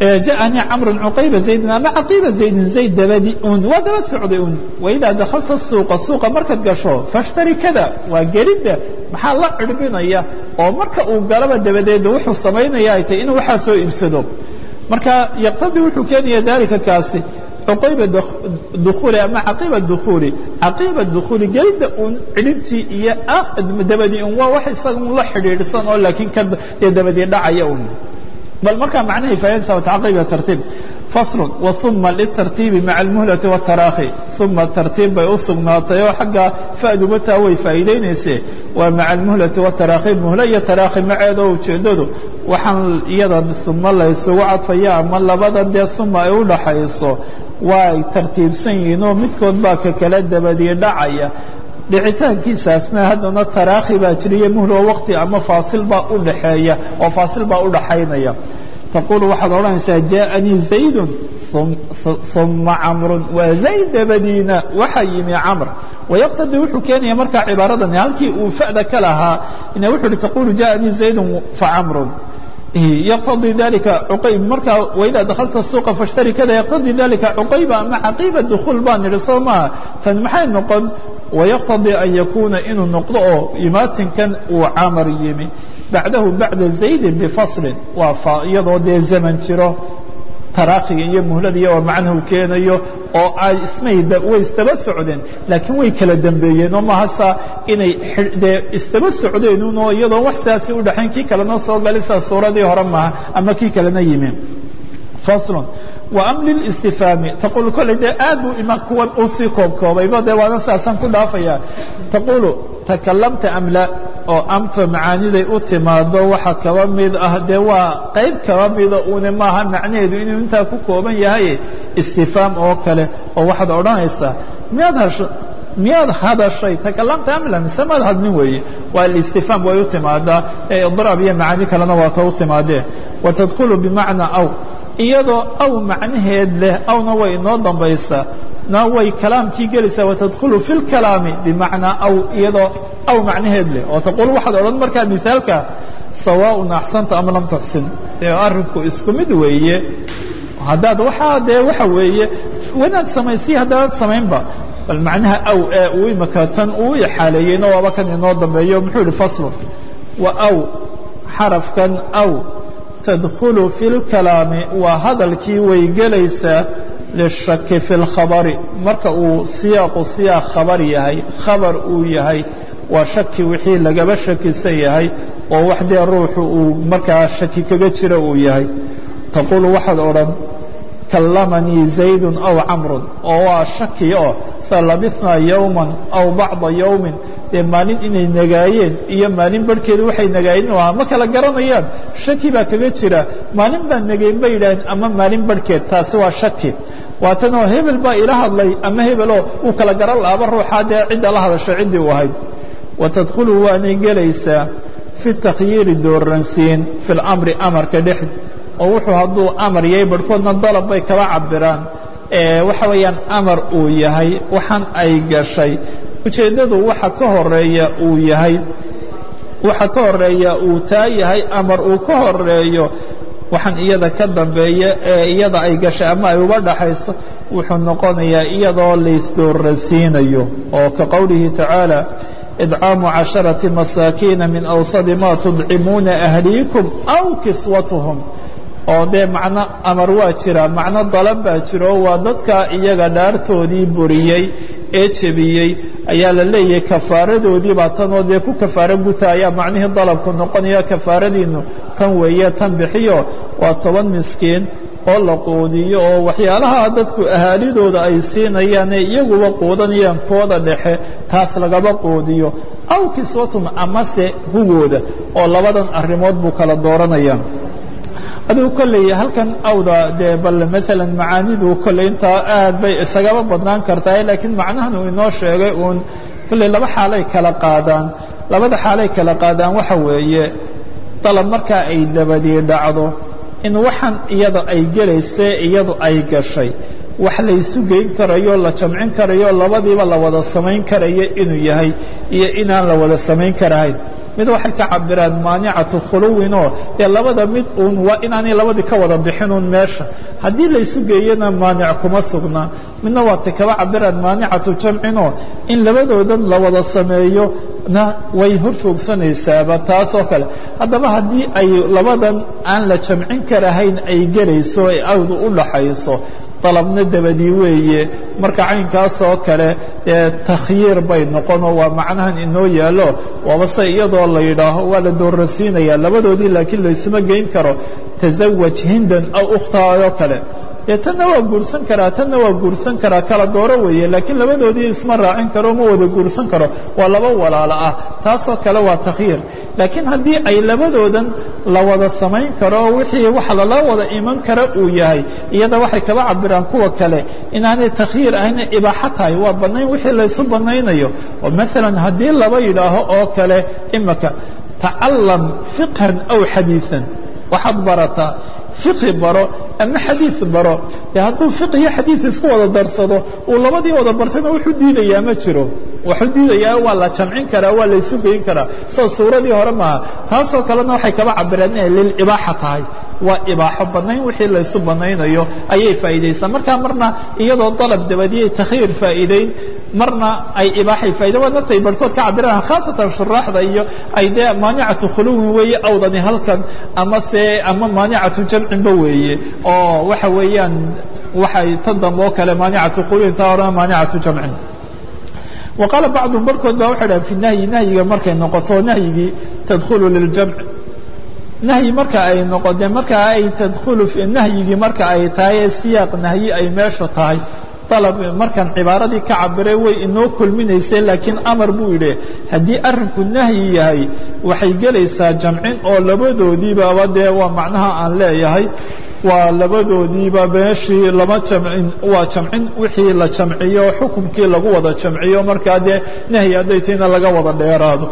S1: جاءني عمرو عقيب زيد أما عقيب زيد زيد دبدي أون ودب السعوديون وإذا دخلت السوق السوق مركز قشو فاشتري كذا وقريد محل الله عربين إياه ومركز وقلب الدبدي وحو الصمين إياه إنه وحاسو إبسدو مركز يقتضي وحو كان ذلك كاسي عقيب دخول أما عقيب الدخول عقيب الدخول قريد أون علمتي إياه أخذ دبدي أون وحي صغم الله حرير صنع لكن كد دبدي دعا يوم بل مركا معناه فينسى وتعقيب الترتيب فصل وثم للترتيب مع المهلة والتراخي ثم الترتيب بيوصل ناطيو حقا فأدو بتاوي فايدين يسي ومع المهلة والتراخي مهلة تراخي مع يدو وجددو وحن يضا ثم الله يسوى عطفيا أما الله بدأ دي ثم يولى حيصو وترتيب سينو متكود باك كالد بدي دعايا dhicitaankiisaasna haddana taraakhi baa jiriya muhlo waqti ama faasil baa u dhaxeeya oo faasil baa u dhaxaynaya taqulu waxaad odhanaysaa jaaanii zaydun uma camrun waa zayd dabadiina waxa yimi camr wayaqtadi wuxuu keenaya markaa cibaaradan halkii uu fa'da ka lahaa ina wuxuu hi taqulu jaaanii zaydun facamrun يقتضي ذلك عقيب مركا وإذا دخلت السوق فاشتري كذا يقتضي ذلك عقيب مع عقيب الدخول بان رسوما تنمحي النقد ويقتضي أن يكون إن النقض إمات كان وعامر يمي بعده بعد زيد بفصل ويضع الزمن شره تراقي يمهلدي ومعنه كان يو أو اسمه ويستبس عدين لكن ويكل دنبيين وما هسا إني استبس عدين إنه يضع وحساسي ودحين كي كلنا صوغ لسا الصورة دي هرمها أما كي كلنا يمين فصل وأمل الاستفهام تقول كل ده آدو إما كوان أوصيكم كوبا ده وانا ساسان كلها فيا تقول تكلمت أم لا oo amta macaaniday u timaado waxa kaba mid ah de waa qayb kaba mid oo maaha macnaheedu inuu inta ku kooban yahay istifhaam oo kale oo waxaad odhanaysaa miyaad hasho miyaad hadashay takalamta am lam samad hadmin weeye waa istifhaam way u timaada ee idraab iyo macaani kalena waa ta u timaadee wa tadkhulu bimacna aw iyadoo aw macnaheed leh awna way inoo dambaysaa ناوي كلام كي جلس وتدخل في الكلام بمعنى أو إذا أو معنى هذله وتقول واحد أولاد مركا مثالك سواء أحسنت أم لم تحسن أركو اسكم دوية هذا واحد وحوية وين سميسي هذا سمين با المعنى أو أو مكان أو حاليين أو مكان ينظم بيوم حول فصل وأو حرف كان أو تدخل في الكلام وهذا الكي ويجلس للشك في الخبر مركا سياق سياق خبر يهي خبر او يهي وشك وحي لغا شك سيهي او وحده الروح مركا شك كغا جيره او يهي تقول واحد اورن كلمني زيد او عمرو او شك او سلبثنا يوما او بعض يوم maalin inay nagaayeen iyo maalin barkeedu waxay nagaayeen waa ma kala garanayaan shaki baa kaga jira maalin baan nagayn bay yiraahdeen ama maalin barkeed taasi waa shaki waa tan oo hebel baa ila hadlay ama hebelo uu kala garan laaba ruuxaade cid la hadashay cid uu ahayd watadkhulu wa an galaysa fi takhyir dooransiin fi al-amr amarka dhexd oo wuxuu haduu amar yahay barkoodna dalab bay kala cabiraan ee waxa weeyaan amar uu yahay waxan ay gashay ujeedadu waxa ka horeeya uu yahay waxa ka horeeya uu taa yahay amar uu ka horeeyo waxan iyada ka dambeeya ee iyada ay gashay ama ay uga dhaxayso wuxuu noqonayaa iyadoo la isdoorasiinayo oo ka qowlihi tacaala idcaamu casharati masaakiin min awsadi ma tudcimuuna ahliikum aw kiswatuhum oo de macna amar waa jira macna dalab baa jiro waa dadka iyaga dhaartoodii buriyay ee jabiyay ayaa la leeyahay kafaaradoodii baa tan oo de ku kafaara gutaaya macnaheedu dalabku noqonaya kafaaradiinu tan weeye tan bixiyo waa toban miskiin oo la qoodiyo oo waxyaalaha dadku ahaalidooda ay siinayaan iyaguba qoodanayaan kooda dhexe taas lagaba qoodiyo aw kiswatum amase hugooda oo labadan arrimood buu kala dooranayaan aduu kulay halkan awda de bal mesela macaanidu kulay inta aad bay isagaba badnaan kartaa laakiin macnahan uu inoo sheegay uun kulay laba xaalay kala qaadaan labada xaalay kala qaadaan waxa weeye talab marka ay dabadii dhacdo in waxan iyada ay galeysay iyadu ay gashay wax la isu geyn karayo la jamcin karayo labadiiba la wada samayn karayo inuu yahay iyo inaan la wada samayn karayn mid waxay ka cabiraan maanicatu khuluwinoo dee labada mid uun waa inaanay labadii ka wada bixin uun meesha haddii laysu geeyana maanic kuma sugna midna waatay kaba cabiraan maanicatu jamcinoo in labadoodan la wada sameeyo na way hor joogsanaysaaba taasoo kale haddaba haddii ay labadan aan la jamcin karahayn ay gelayso ay awdu u dhaxayso dalabna dabadii weeye marka caynkaasoo kale ee takhyiir bay noqonoo waa macnahan inoo yaallo waaba se iyadoo la yidhaaho waa la doorasiinayaa labadoodii laakiin laysuma geyn karo tasawaj hindan aw ukhtaayoo kale dee tanna waa guursan karaa tanna waa guursan karaa kala dooro weeye laakiin labadoodii isma raacin karo ma wada guursan karo waa laba walaalo ah taasoo kale waa takhyiir laakiin haddii ay labadoodan la wada samayn karo wixii wax lala wada iman kara uu yahay iyada waxay kaba cabiraan kuwa kale inaanay takhyiir ahayna ibaaxo tahay waa bannayn wixii laysu bannaynayo oo maalan haddii laba yidhaaho oo kale imaka tacallam fiqhan aw xadiiثan waxaad barataa fiqhi baro ama xadiid baro dee hadduu fiqh iyo xadiid isku wada darsado uu labadii wada bartayna wuxuu diidayaa ma jiro wuxuu diidayaa waa la jamcin karaa waa la isu geyn karaa sida suuradii hore maaha taasoo kalena waxay kaba cabireen inay lilibaaxa tahay waa ibaaxo bannayn wixii laysu bannaynayo ayay faa'iidaysaa markaa marna iyadoo dalab dabadiyay takhyiir faa'iidayn marna ay ibaaxay faa'iida waa natay barhkood ka cabiraan khaasatan shuraaxda iyo ay dee maanicatu khuluwin weeye awdani halkan ama se ama maanicatu jamcinba weeye oo waxa weeyaan waxay tan dambe oo kale maanicatu khuluwin taa horena maanicatu jamcin wa qaala bacduhum barhkood baa waxay dhahan fi nahyi nahyiga markay noqoto nahyigii tadkhulu liljamc nahyi marka ay noqodee marka ay tadkhulu nahyigii marka ay tahay ee siyaaq nahyi ay meeshu tahay dalab markan cibaaradii ka cabiray way inoo kulminaysay laakiin amar buu yidhi haddii arrinku nahyi yahay waxay gelaysaa jamcin oo labadoodiibaba dee waa macnaha aan leeyahay waa labadoodiiba meeshii lama jamcin waa jamcin wixii la jamciyo xukumkii lagu wada jamciyo markaa dee nahyi hadday tahayna laga wada dheeraado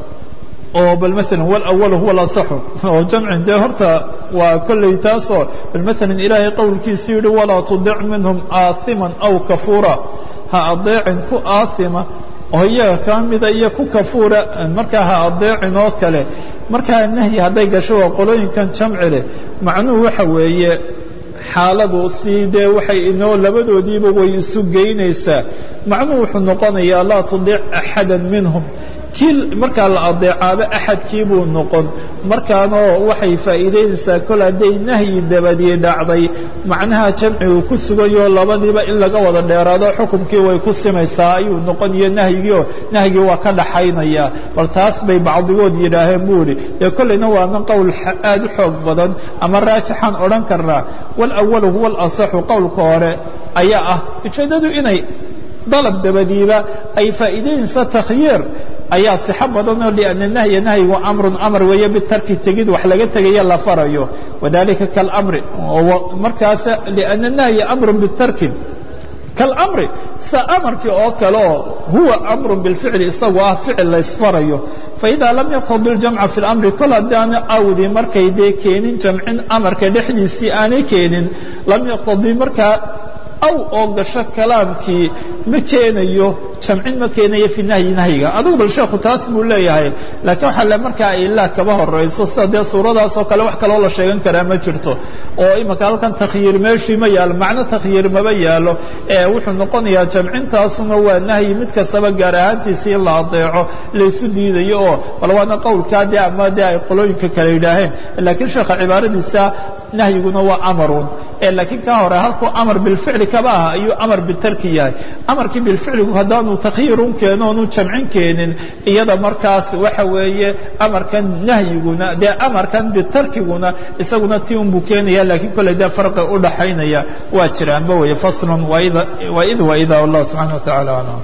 S1: oo bal maala walawalu huwa alasaxu oo jamcin dee horta waa kolley taasoo bal maalan ilaahay qowlkiisii yidhi walaa tudic minhum aaiman aw kafuura ha adeecin ku aaima oo iyaga ka mida iyo ku kafuura markaa ha adeecin oo kale markaa nahyi hadday gasho waa qolooyinkan jamci leh macnuhu waxa weeye xaaladu sii dee waxay inoo labadoodiiba way isu geynaysaa macnuhu wuxuu noqonayaa laa tudic axada minhum kii markaa la adeecaaba axadkii buu noqon markaanoo waxay faa'iidaynaysaa kol hadday nahyi dabadii dhacday macnaha jamcigu ku sugayo labadiiba in laga wada dheeraado xukumkii way ku simaysaa ayuu noqoniyo nahyigiio nahyigii waa ka dhaxaynaya bal taas bay bacdigood yidhaaheen buu idhi dee kollayna waana qowl aad u xoog badan ama raajixaan odhan karnaa walawalu huwa alasaxu qowlka hore ayaa ah ujeeddadu inay dalab dabadiiba ay faa'iidaynaysa takhyiir ayaa صixo badanoo لأنa nahya nahyigu amru amar weeye bitarki tegid wax laga tegaya la farayo wadalika kaاlamri markaas لأنa nahya amru bitarki kaاlamri sa amarkii oo kaleo huwa amru biاlficli isagu ah ficil laysfarayo faإida lam yaqtadi اljamca fi اlamri kol haddaana awdi markay dee keenin jamcin amarka dhexdiisii aanay keenin lam yaqtadii markaa aw oo gasho kalaamkii ma keenayo jamcin ma keenayo fi nahyi nahyiga adigu bal sheekhu taas buu leeyahay laakiin waxaa le markaa ay ilaa kaba horayso sida dee suuradaasoo kale wax kaloo la sheegan karaa ma jirto oo imanka halkan takhyiir meeshii ma yaalo macno takhyiir maba yaalo ee wuxuu noqonayaa jamcintaasuna waa nahyi mid kastaba gaar ahaantiisii in la adeeco laysu diidayo oo bal waana qowlkaa dee ama dee ay qolooyinka kale yidhaaheen laakiin sheekha cibaaradiisa nahyiguna waa amarun laakiin ka hore halkuu amar bilficli kaba ah ayuu amar bitarki yahay amarkii bilficligu haddaanu takhyiirun keeno onu jamcin keenin iyada markaas waxa weeye amarkan nahyiguna dee amarkan bitarkiguna isaguna ti unbuu keenaya laakiin kolley dee farqi u dhaxaynaya waa jiraanba weeye faslun waid waida wallah subxana wa tacaala aclam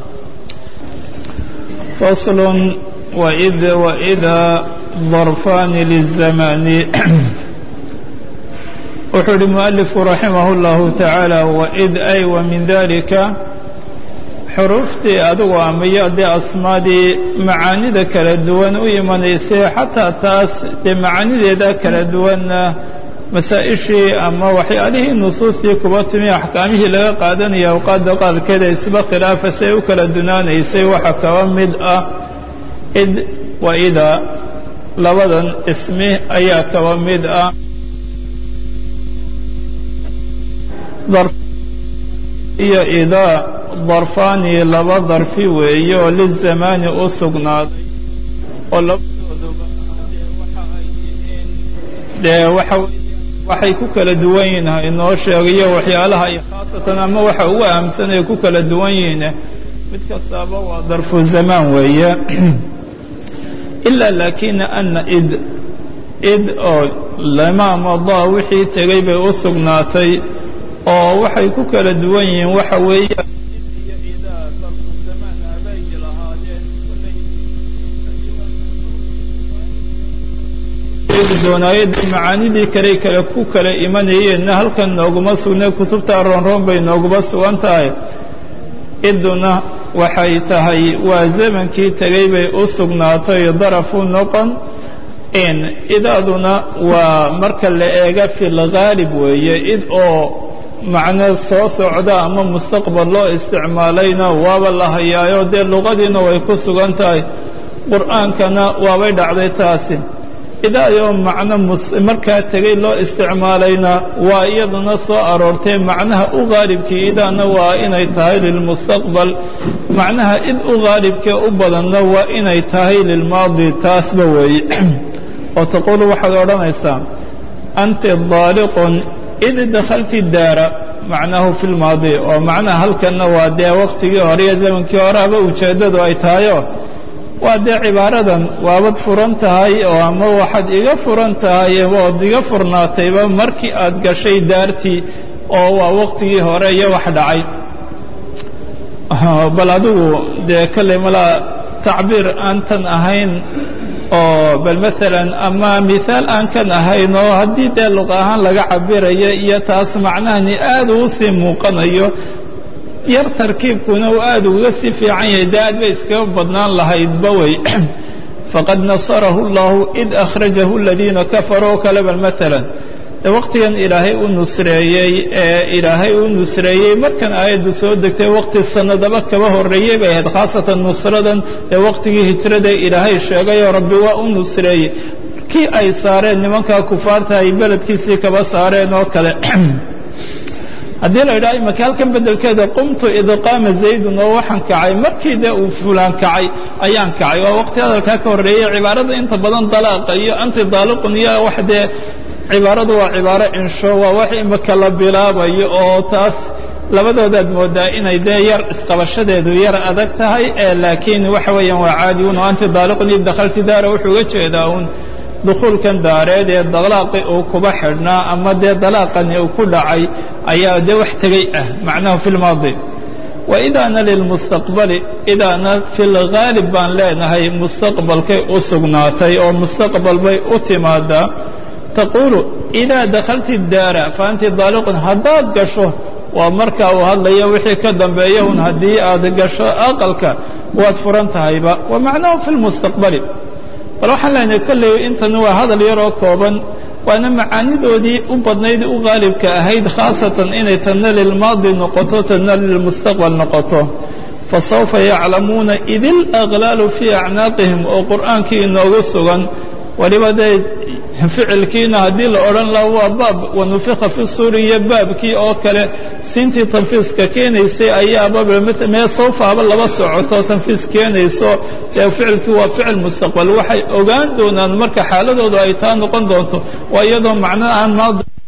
S1: faslun waid waida ضarfani lلzamani wuxuu uhi muؤalifu raximah اllahu taعaalى waid ay wa min dalika xuruuftii adugu amayo dee asmaadii macaanida kala duwan u imanaysay xataa taas dee macaanideeda kala duwanna masaa-ishii ama waxyaalihii nusuustii kuba timi axkaamihii laga qaadanaya awqaadda qaarkeeda isba khilaafasay u kala dunaanaysay waxa kaba mid ah id wa ida
S2: labadan ismi ayaa kaba mid ah darf iyo idaa darfaani laba darfi weeye oo lizamaani u sugnaaday oo labadooduba dee waxa ay yihiin dee waxa waxay ku kala duwan yihiin ha inoo sheegayo waxyaalaha ay khaasatan ama waxa ugu ahamsan ay ku kala duwan yihiin mid kastaaba waa darfu zamaan weeye ilaa laakina ana id id oo lama madaa wixii tegey bay u sugnaatay oo waxay ku kala duwan yihiin waxa weeye iyo idaa darfu zamaan abay lahaadeen doonaayadii macaanidii kale kale ku kala imanayeenna halkan nooguma sugnay kutubta roonroon bay nooguma sugan tahay iduna waxay tahay waa zamankii tegey bay u sugnaatay darafu noqon in idaaduna waa marka la eega fi lghaalib weeye id oo macno soo socda ama mustaqbal loo isticmaalayna waaba la hayaayo dee luqadiina way ku sugan tahay qur'aankana waabay dhacday taasi idaayoo macno markaa tegey loo isticmaalayna waa iyaduna soo aroortay macnaha u haalibkii idaana waa inay tahay lilmustaqbal macnaha id u haalibkee u badanna waa inay tahay lilmaadi taasba weeye oo taquulu waxaad odhanaysaa anti daaliqun id dakhalti daara macnahu fi lmaadi oo macnaha halkanna waa dee waqtigii hore iyo zamankii horeba ujeeddadu ay tahayo waa dee cibaaradan waabad furan tahay oo ama waxaad iga furan tahay ood iga furnaatayba markii aad gashay daartii oo waa waqtigii hore iyo wax dhacay bal adigu dee kalley malaa tacbiir aantan ahayn oo bal maalan ama mihaal aan kan ahayn oo haddii dee luq ahaan laga cabirayo iyo taas macnahani aad uu sii muuqanayo yar tarkiibkuna uu aad uga sii fiican yahay dee aad bay iskaga badnaan lahaydba wey faqad nasarahu اllahu id akhrajahu aladiina kafaruu kale bal maalan de waqtigan ilaahay u nusreeyey ee ilaahay u nusreeyey markan aayaddu soo degtay waqti sanadaba kaba horreeyey bay ahayd khaasatan nusradan ee waqtigii hijrada ilaahay sheegayoo rabbi waa u nusreeyey markii ay saareen nimankaa kufaarta ay beledkiisii kaba saareen oo kale haddii la yidhaha imaka halkan beddelkeeda qumtu id qaama zaydun oo waxaan kacay markii dee uu fulaan kacay ayaan kacay waa waqti hadalkaa ka horreeyey cibaarada inta badan dalaaqa iyo anti daaliqun iyo wax dee cibaaradu waa cibaaro insho waa wax imaka la bilaabayo oo taas labadoodaad moodaa inay dee yar isqabashadeedu yar adag tahay ee laakiin waxa weeyaan waa caadi un oo anti daaliqun id dakhalti daara wuxuu uga jeedaa uun dukhuulkan daareed ee dalaaqi uu kuba xidhnaa ama dee dalaaqani uu ku dhacay ayaa dee wax tegey ah macnahu fi lmaadi wa idaana lilmustaqbali idaana fi lghaalib baan leenahay mustaqbalkay u sugnaatay oo mustaqbal bay u timaadaa taquulu idaa dakhalti daara fa anti daaliqun haddaad gasho waa marka uu hadlayo wixii ka dambeeya un haddii aad gasho aqalka waad furan tahayba wa macnahu fi lmustaqbali bal waxaan leenahay kolley intan waa hadal yaroo kooban waana macaanidoodii u badnayd u haalibka ahayd khaasatan inay tanna lilmaadi noqoto tanna lilmustaqbal noqoto fasawfa yaclamuuna id ilaqlaalu fii acnaaqihim oo qur'aankii inoogu sugan waliba dee ficilkiina haddii la odhan laha waa baab wanufika fi suuri iyo baabkii oo kale siintii tanfiiska keenaysay ayaaba mee sawfaaba laba socoto tanfiis keenayso dee ficilkii waa ficil mustaqbal waxay ogaan doonaan marka xaaladoodu ay taa noqon doonto waa iyadoo macno aan maadi